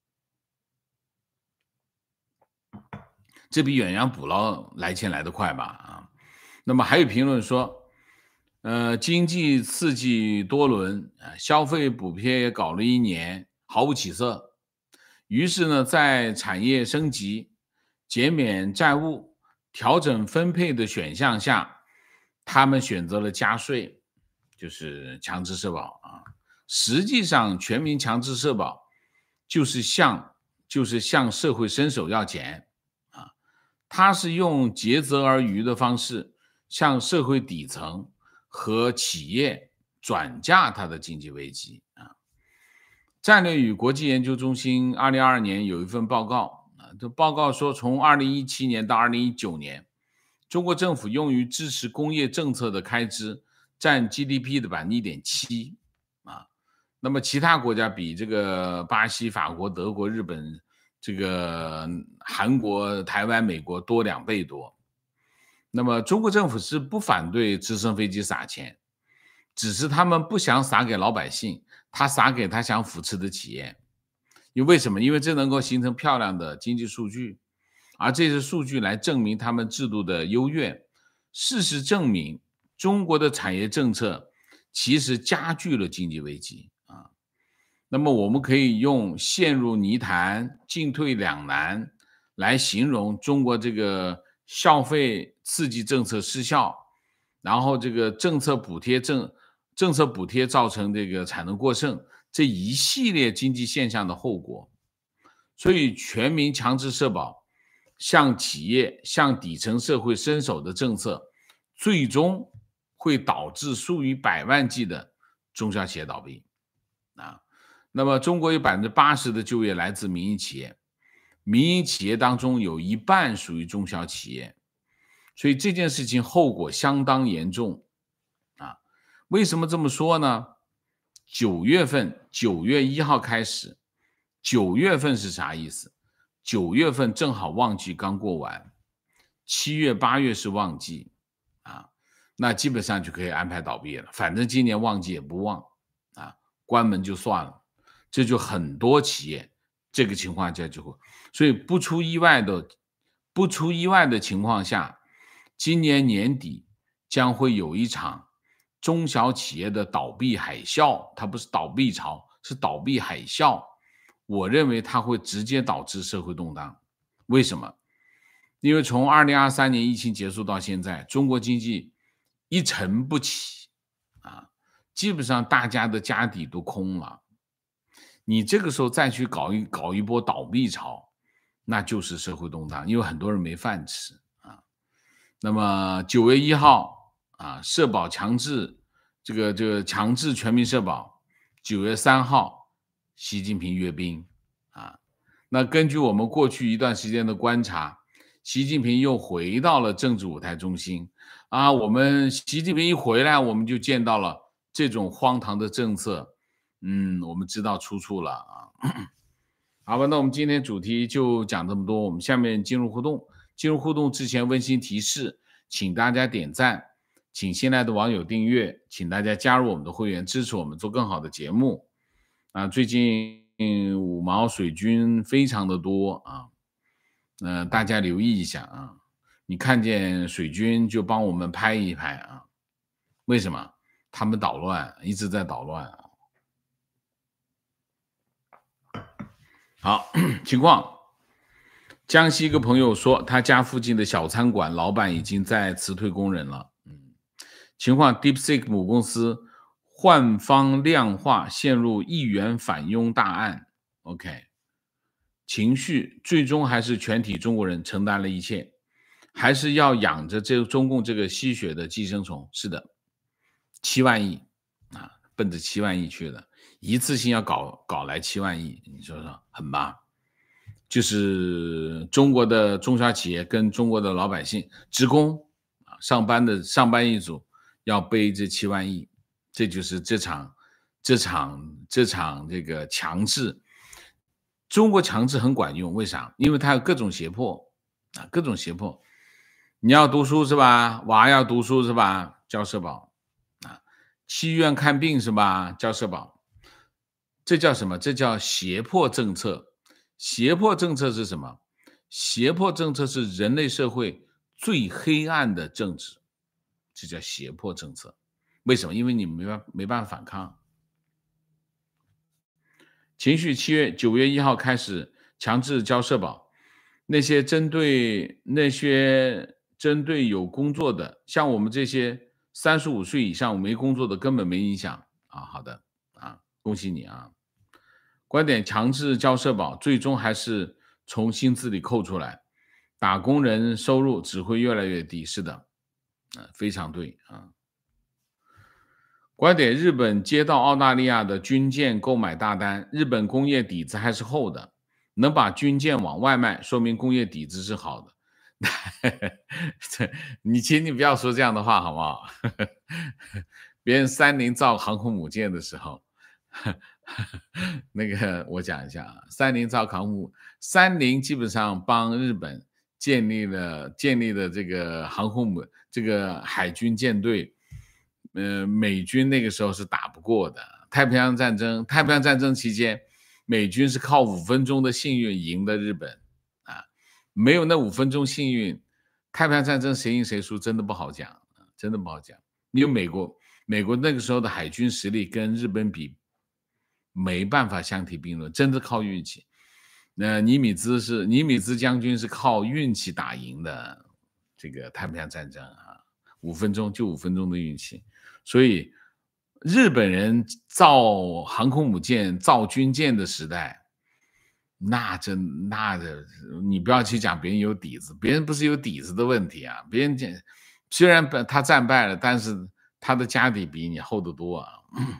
这比远洋捕捞来钱来得快吧？啊，那么还有评论说，呃，经济刺激多轮，消费补贴也搞了一年，毫无起色。于是呢，在产业升级、减免债务、调整分配的选项下，他们选择了加税，就是强制社保啊。实际上，全民强制社保就是向就是向社会伸手要钱啊，它是用竭泽而渔的方式向社会底层和企业转嫁它的经济危机啊。战略与国际研究中心二零二二年有一份报告啊，这报告说，从二零一七年到二零一九年，中国政府用于支持工业政策的开支占 G D P 的 百分之一点七 啊。那么其他国家比这个巴西、法国、德国、日本、这个韩国、台湾、美国多两倍多。那么中国政府是不反对直升飞机撒钱，只是他们不想撒给老百姓，他撒给他想扶持的企业。因为什么？因为这能够形成漂亮的经济数据，而这些数据来证明他们制度的优越。事实证明，中国的产业政策其实加剧了经济危机啊。那么我们可以用陷入泥潭、进退两难来形容中国这个消费刺激政策失效，然后这个政策补贴政政策补贴造成这个产能过剩这一系列经济现象的后果。所以全民强制社保向企业、向底层社会伸手的政策，最终会导致数以百万计的中小企业倒闭啊。那么中国有 百分之八十 的就业来自民营企业，民营企业当中有一半属于中小企业，所以这件事情后果相当严重啊。为什么这么说呢？九月份九月一号开始，九月份是啥意思？九月份正好旺季刚过完，七月八月是旺季啊，那基本上就可以安排倒闭了，反正今年旺季也不旺啊，关门就算了。这就很多企业这个情况下就会，所以不出意外的不出意外的情况下，今年年底将会有一场中小企业的倒闭海啸，它不是倒闭潮，是倒闭海啸。我认为它会直接导致社会动荡。为什么？ 因为从二零二三年疫情结束到现在，中国经济一沉不起啊，基本上大家的家底都空了。你这个时候再去搞一搞一波倒闭潮，那就是社会动荡，因为很多人没饭吃啊。那么九月一号啊，社保强制这个这个强制全民社保，九月三号，习近平阅兵啊。那根据我们过去一段时间的观察，习近平又回到了政治舞台中心啊。我们习近平一回来，我们就见到了这种荒唐的政策。嗯，我们知道出处了啊。好吧，那我们今天主题就讲这么多，我们下面进入互动。进入互动之前，温馨提示，请大家点赞，请新来的网友订阅，请大家加入我们的会员，支持我们做更好的节目啊。最近五毛水军非常的多啊，呃，大家留意一下啊。你看见水军就帮我们拍一拍啊。为什么？他们捣乱，一直在捣乱啊。好，情况，江西一个朋友说，他家附近的小餐馆老板已经在辞退工人了。嗯，情况 ，DeepSeek 母公司换方量化陷入亿元反佣大案。OK， 情绪最终还是全体中国人承担了一切，还是要养着这中共这个吸血的寄生虫。是的，七万亿啊，奔着七万亿去的。一次性要搞搞来七万亿，你说说狠吧？就是中国的中小企业跟中国的老百姓职工啊，上班的上班一族要背这七万亿，这就是这场这场这场这个强制。中国强制很管用，为啥？因为它有各种胁迫啊，各种胁迫。你要读书是吧？娃要读书是吧？交社保啊，去医院看病是吧？交社保。这叫什么？这叫胁迫政策。胁迫政策是什么？胁迫政策是人类社会最黑暗的政治，这叫胁迫政策。为什么？因为你没办没办法反抗。情绪七月九月一号开始强制交社保，那些针对那些针对有工作的，像我们这些三十五岁以上没工作的根本没影响啊。好的啊，恭喜你啊。观点，强制交社保，最终还是从薪资里扣出来，打工人收入只会越来越低。是的，呃、非常对啊。观点，日本接到澳大利亚的军舰购买大单，日本工业底子还是厚的，能把军舰往外卖，说明工业底子是好的。你请你不要说这样的话好不好？别人三菱造航空母舰的时候，那个我讲一下啊，三菱造航母，三菱基本上帮日本建立了建立了这个航空母这个海军舰队，呃，美军那个时候是打不过的。太平洋战争，太平洋战争期间，美军是靠五分钟的幸运赢的日本啊，没有那五分钟幸运，太平洋战争谁赢谁输真的不好讲，真的不好讲。因为美国美国那个时候的海军实力跟日本比，没办法相提并论，真的靠运气。那尼米兹是尼米兹将军是靠运气打赢的这个太平洋战争啊，五分钟就五分钟的运气。所以日本人造航空母舰、造军舰的时代，那真那的，你不要去讲别人有底子，别人不是有底子的问题啊，别人虽然他战败了，但是他的家底比你厚得多啊。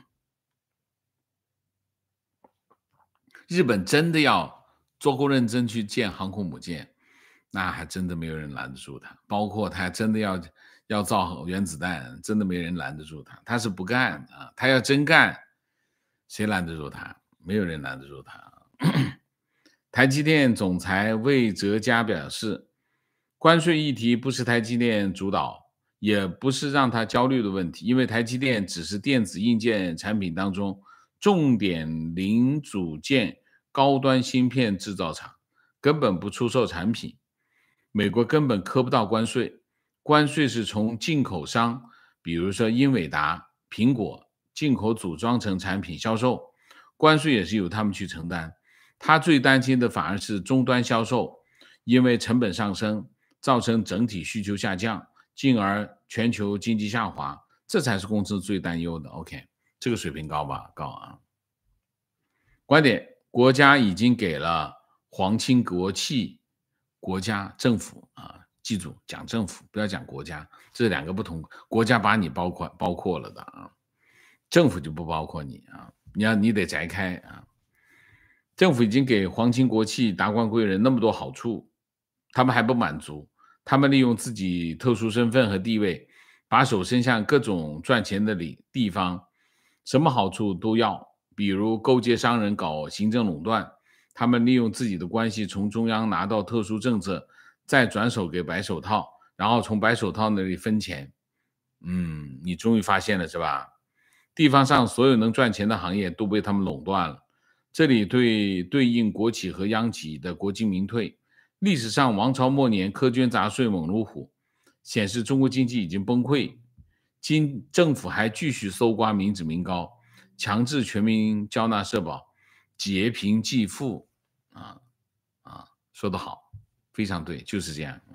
日本真的要做够认真去建航空母舰，那还真的没有人拦得住他。包括他真的要要造原子弹，真的没人拦得住他。他是不干啊，他要真干，谁拦得住他？没有人拦得住他。台积电总裁魏哲嘉表示，关税议题不是台积电主导，也不是让他焦虑的问题，因为台积电只是电子硬件产品当中重点零组件高端芯片制造厂，根本不出售产品，美国根本科不到关税，关税是从进口商，比如说英伟达、苹果进口组装成产品销售，关税也是由他们去承担。他最担心的反而是终端销售，因为成本上升， 造成整体需求下降，进而全球经济下滑，这才是公司最担忧的。OK， 这个水平高吧？高啊。观点：国家已经给了皇亲国戚、国家政府啊，记住讲政府，不要讲国家，这是两个不同。国家把你包括包括了的啊，政府就不包括你啊，你要你得摘开啊。政府已经给皇亲国戚、达官贵人那么多好处，他们还不满足，他们利用自己特殊身份和地位，把手伸向各种赚钱的里地方，什么好处都要。比如勾结商人搞行政垄断，他们利用自己的关系从中央拿到特殊政策，再转手给白手套，然后从白手套那里分钱。嗯，你终于发现了是吧？地方上所有能赚钱的行业都被他们垄断了。这里对对应国企和央企的国进民退。历史上王朝末年苛捐杂税猛如虎，显示中国经济已经崩溃。今政府还继续搜刮民脂民膏，强制全民交纳社保，劫贫济富。啊啊，说得好，非常对，就是这样。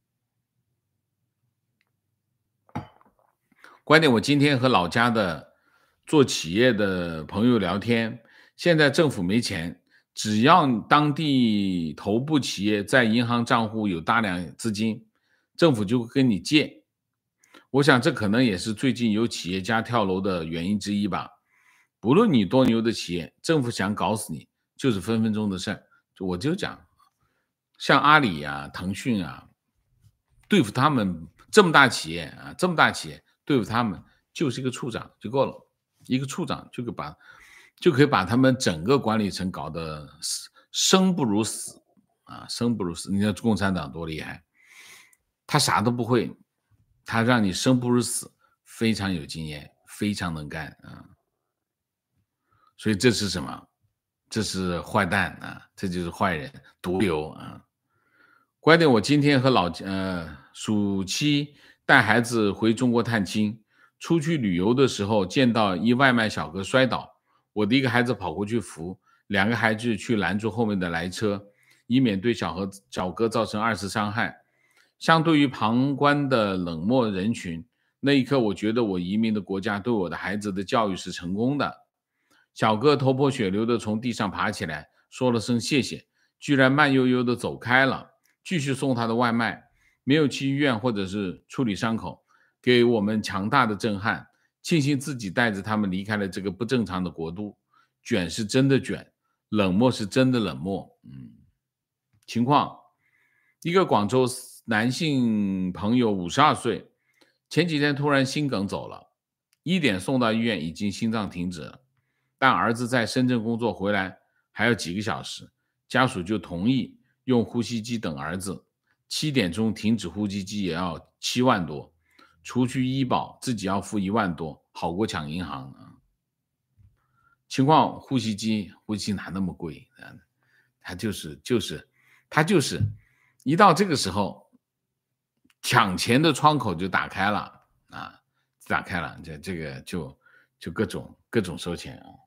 观点：我今天和老家的做企业的朋友聊天，现在政府没钱，只要当地头部企业在银行账户有大量资金，政府就会跟你借。我想这可能也是最近有企业家跳楼的原因之一吧。不论你多牛的企业，政府想搞死你就是分分钟的事儿。我就讲，像阿里啊、腾讯啊，对付他们这么大企业啊，这么大企业对付他们就是一个处长就够了，一个处长就可以把就可以把他们整个管理层搞得生不如死啊，生不如死。你看共产党多厉害，他啥都不会，他让你生不如死，非常有经验，非常能干啊。所以这是什么？这是坏蛋啊，这就是坏人，毒瘤啊。观点：我今天和老呃暑期带孩子回中国探亲，出去旅游的时候见到一外卖小哥摔倒，我的一个孩子跑过去扶，两个孩子去拦住后面的来车，以免对小和小哥造成二次伤害。相对于旁观的冷漠人群，那一刻我觉得我移民的国家对我的孩子的教育是成功的。小哥头破血流的从地上爬起来，说了声谢谢，居然慢悠悠的走开了，继续送他的外卖，没有去医院或者是处理伤口，给我们强大的震撼。庆幸自己带着他们离开了这个不正常的国度。卷是真的卷，冷漠是真的冷漠。嗯，情况：一个广州男性朋友五十二岁，前几天突然心梗走了，一点送到医院，已经心脏停止了，但儿子在深圳工作回来还有几个小时，家属就同意用呼吸机等儿子。七点钟停止呼吸机也要七万多，除去医保自己要付一万多，好过抢银行啊。情况：呼吸机呼吸机哪那么贵？他就是就是他就是一到这个时候，抢钱的窗口就打开了啊，打开了，这这个就就各种各种收钱啊。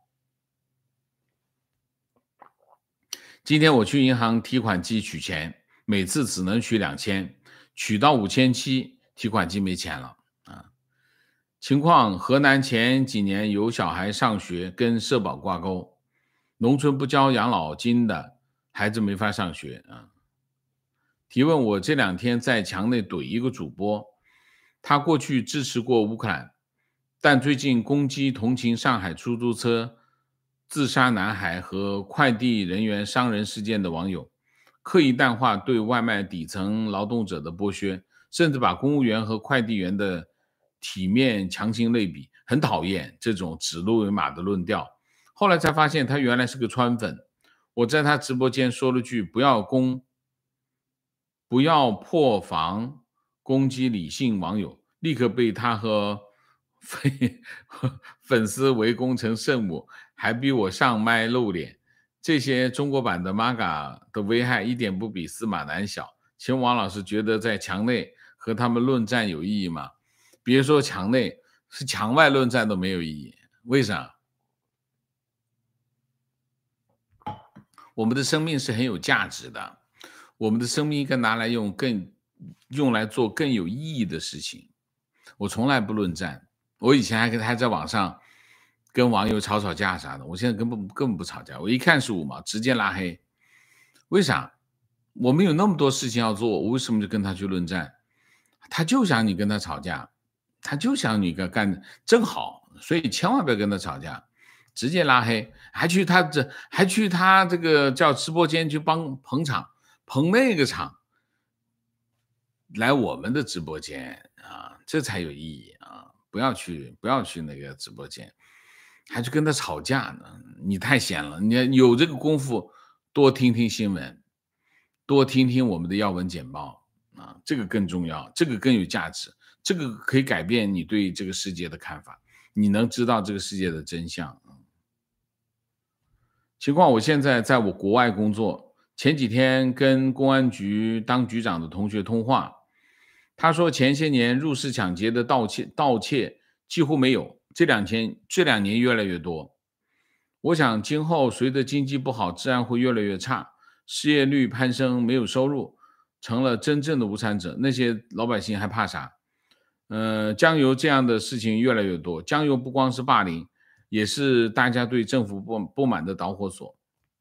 今天我去银行提款机取钱，每次只能取两千，取到五千七，提款机没钱了啊。情况：河南前几年有小孩上学跟社保挂钩，农村不交养老金的孩子没法上学啊。提问：我这两天在墙内怼一个主播，他过去支持过乌克兰，但最近攻击同情上海出租车自杀男孩和快递人员伤人事件的网友，刻意淡化对外卖底层劳动者的剥削，甚至把公务员和快递员的体面强行类比，很讨厌这种指鹿为马的论调。后来才发现他原来是个川粉，我在他直播间说了句不要攻不要破防攻击理性网友，立刻被他和粉丝围攻成圣母，还逼我上麦露脸。这些中国版的 M A G A 的危害一点不比司马南小。请问王老师觉得在墙内和他们论战有意义吗？别说墙内，是墙外论战都没有意义。为啥？我们的生命是很有价值的，我们的生命应该拿来用更用来做更有意义的事情。我从来不论战，我以前还跟还在网上跟网友吵吵架啥的，我现在根本根本不吵架，我一看是五毛直接拉黑。为啥？我们有那么多事情要做，我为什么就跟他去论战？他就想你跟他吵架，他就想你干干正好，所以千万不要跟他吵架，直接拉黑，还去他这还去他这个叫直播间去帮捧场，捧那个场，来我们的直播间啊，这才有意义啊！不要去不要去那个直播间，还去跟他吵架呢，你太闲了，你有这个功夫多听听新闻，多听听我们的要闻简报啊，这个更重要，这个更有价值，这个可以改变你对这个世界的看法，你能知道这个世界的真相。情况我现在在我国外工作，前几天跟公安局当局长的同学通话，他说前些年入室抢劫的盗窃盗窃几乎没有，这两天这两年越来越多。我想今后随着经济不好，治安会越来越差，失业率攀升，没有收入，成了真正的无产者，那些老百姓还怕啥？呃，将由这样的事情越来越多，将由不光是霸凌，也是大家对政府不不满的导火索。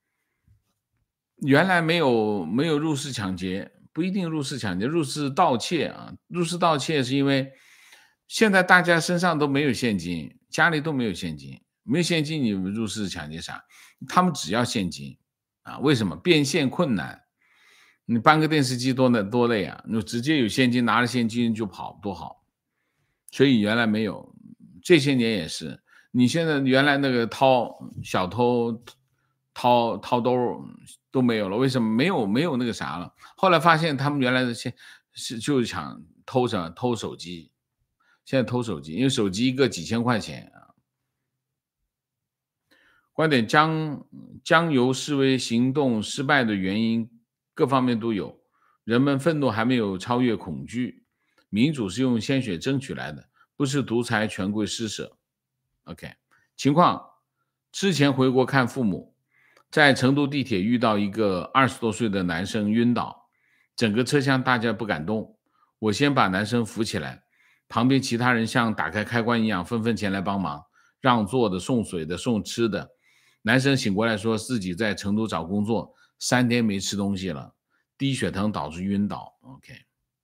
原来没有没有入室抢劫，不一定入室抢劫，入室盗窃啊，入室盗窃是因为现在大家身上都没有现金，家里都没有现金，没有现金你入室抢劫啥？他们只要现金啊，为什么？变现困难，你搬个电视机多难多累啊，你直接有现金，拿了现金就跑，多好。所以原来没有，这些年也是。你现在原来那个掏小偷掏掏兜都没有了，为什么？没有没有那个啥了。后来发现他们原来的现是就是想偷什么偷手机，现在偷手机，因为手机一个几千块钱啊。观点将将由示威行动失败的原因各方面都有，人们愤怒还没有超越恐惧。民主是用鲜血争取来的，不是独裁权贵施舍。OK， 情况之前回国看父母，在成都地铁遇到一个二十多岁的男生晕倒，整个车厢大家不敢动，我先把男生扶起来，旁边其他人像打开开关一样纷纷前来帮忙，让座的、送水的、送吃的。男生醒过来说自己在成都找工作，三天没吃东西了，低血糖导致晕倒。OK。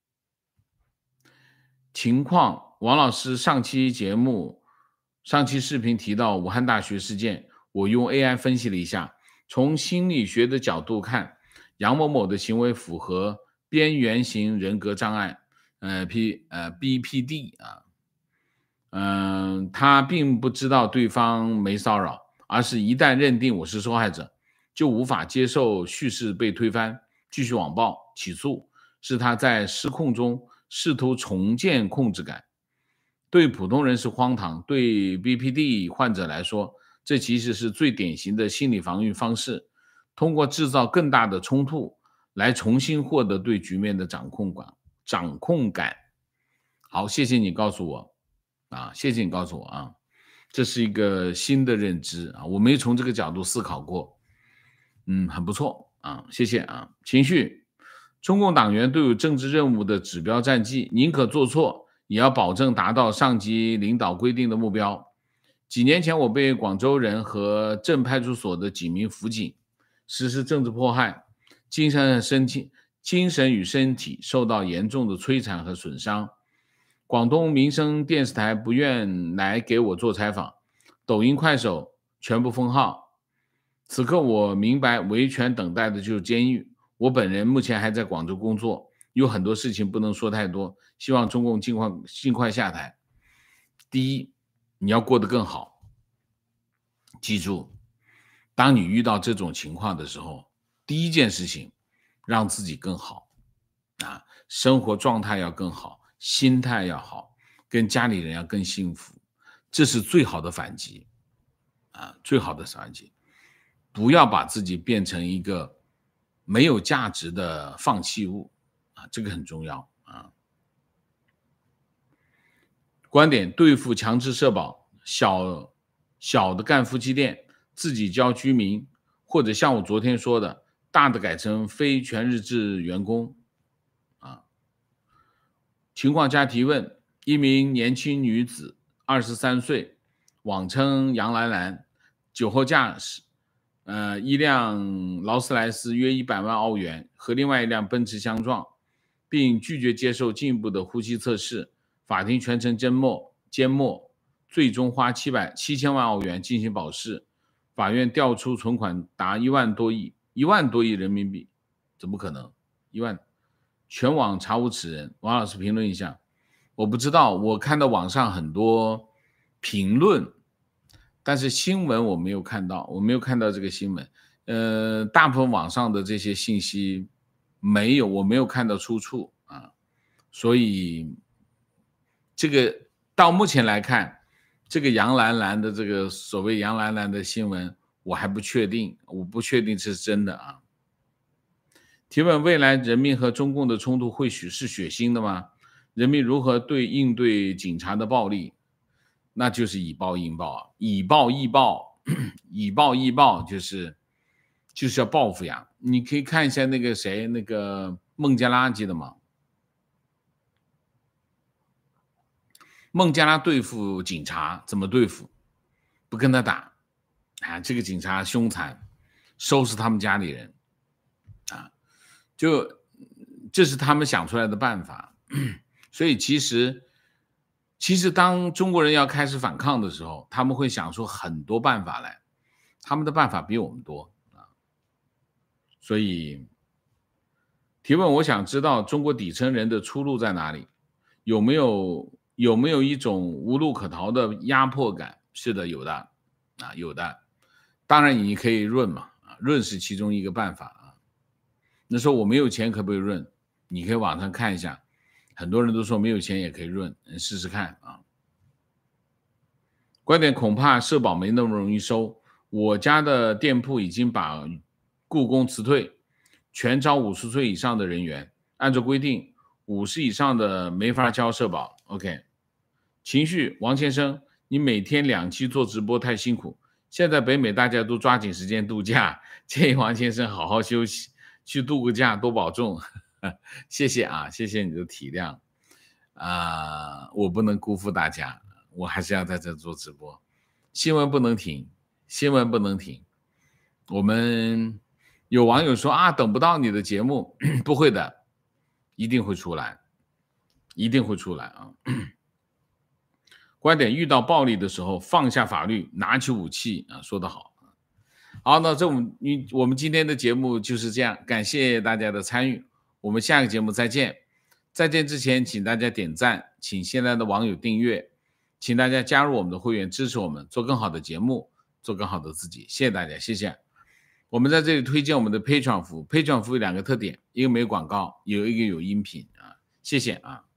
情况，王老师上期节目、上期视频提到武汉大学事件，我用 A I 分析了一下，从心理学的角度看，杨某某的行为符合边缘型人格障碍，呃 P 呃 B P D 啊，嗯、呃，他并不知道对方没骚扰，而是一旦认定我是受害者，就无法接受叙事被推翻，继续网暴起诉，是他在失控中试图重建控制感。对普通人是荒唐，对 B P D 患者来说，这其实是最典型的心理防御方式，通过制造更大的冲突来重新获得对局面的掌控感。掌控感。好，谢谢你告诉我啊，谢谢你告诉我啊，这是一个新的认知啊，我没从这个角度思考过，嗯，很不错啊，谢谢啊。情绪。中共党员都有政治任务的指标战绩，宁可做错，也要保证达到上级领导规定的目标。几年前，我被广州人和镇派出所的几名辅警实施政治迫害，精神身体、精神与身体受到严重的摧残和损伤。广东民生电视台不愿来给我做采访，抖音、快手全部封号。此刻我明白，维权等待的就是监狱。我本人目前还在广州工作，有很多事情不能说太多，希望中共尽快尽快下台。第一，你要过得更好。记住，当你遇到这种情况的时候，第一件事情，让自己更好啊，生活状态要更好，心态要好，跟家里人要更幸福，这是最好的反击啊，最好的反击。不要把自己变成一个没有价值的放弃物啊，这个很重要啊。观点：对付强制社保，小小的干夫妻店，自己交居民，或者像我昨天说的，大的改成非全日制员工啊。 情况加提问：一名年轻女子，二十三岁，网称杨兰兰，酒后驾驶，呃，一辆劳斯莱斯约一百万澳元和另外一辆奔驰相撞，并拒绝接受进一步的呼吸测试。法庭全程缄默，缄默，最终花七百七千万澳元进行保释。法院调出存款达一万多亿，一万多亿人民币，怎么可能？一万，全网查无此人。王老师评论一下。我不知道，我看到网上很多评论，但是新闻我没有看到，我没有看到这个新闻。呃，大部分网上的这些信息没有，我没有看到出处啊，所以这个到目前来看，这个杨兰兰的这个所谓杨兰兰的新闻，我还不确定，我不确定是真的啊。提问：未来人民和中共的冲突会是血腥的吗？人民如何对应对警察的暴力？那就是以暴应暴啊，以暴易暴，以暴易暴就是就是要报复呀。你可以看一下那个谁，那个孟加拉，记得吗？孟加拉对付警察怎么对付？不跟他打啊，这个警察凶残，收拾他们家里人啊，就这是他们想出来的办法。所以其实其实当中国人要开始反抗的时候，他们会想出很多办法来，他们的办法比我们多啊。所以提问：我想知道中国底层人的出路在哪里？有没有有没有一种无路可逃的压迫感？是的，有的啊，有的。当然你可以润嘛，啊，润是其中一个办法啊。那说我没有钱可不可以润？你可以网上看一下，很多人都说没有钱也可以润，试试看啊。观点：恐怕社保没那么容易收。我家的店铺已经把雇工辞退，全招五十岁以上的人员，按照规定五十以上的没法交社保。 OK。 情绪：王先生，你每天两期做直播太辛苦，现在北美大家都抓紧时间度假，建议王先生好好休息，去度个假，多保重。谢谢啊，谢谢你的体谅啊、呃，我不能辜负大家，我还是要在这做直播。新闻不能停，新闻不能停。我们有网友说啊，等不到你的节目，不会的，一定会出来，一定会出来啊。观点：遇到暴力的时候，放下法律，拿起武器啊，说得好。好，那这我们我们今天的节目就是这样，感谢大家的参与，我们下个节目再见。再见之前，请大家点赞，请现在的网友订阅，请大家加入我们的会员，支持我们做更好的节目，做更好的自己。谢谢大家，谢谢。我们在这里推荐我们的 Patreon 服务， Patreon 服务有两个特点，一个没有广告，有一个有音频啊，谢谢啊。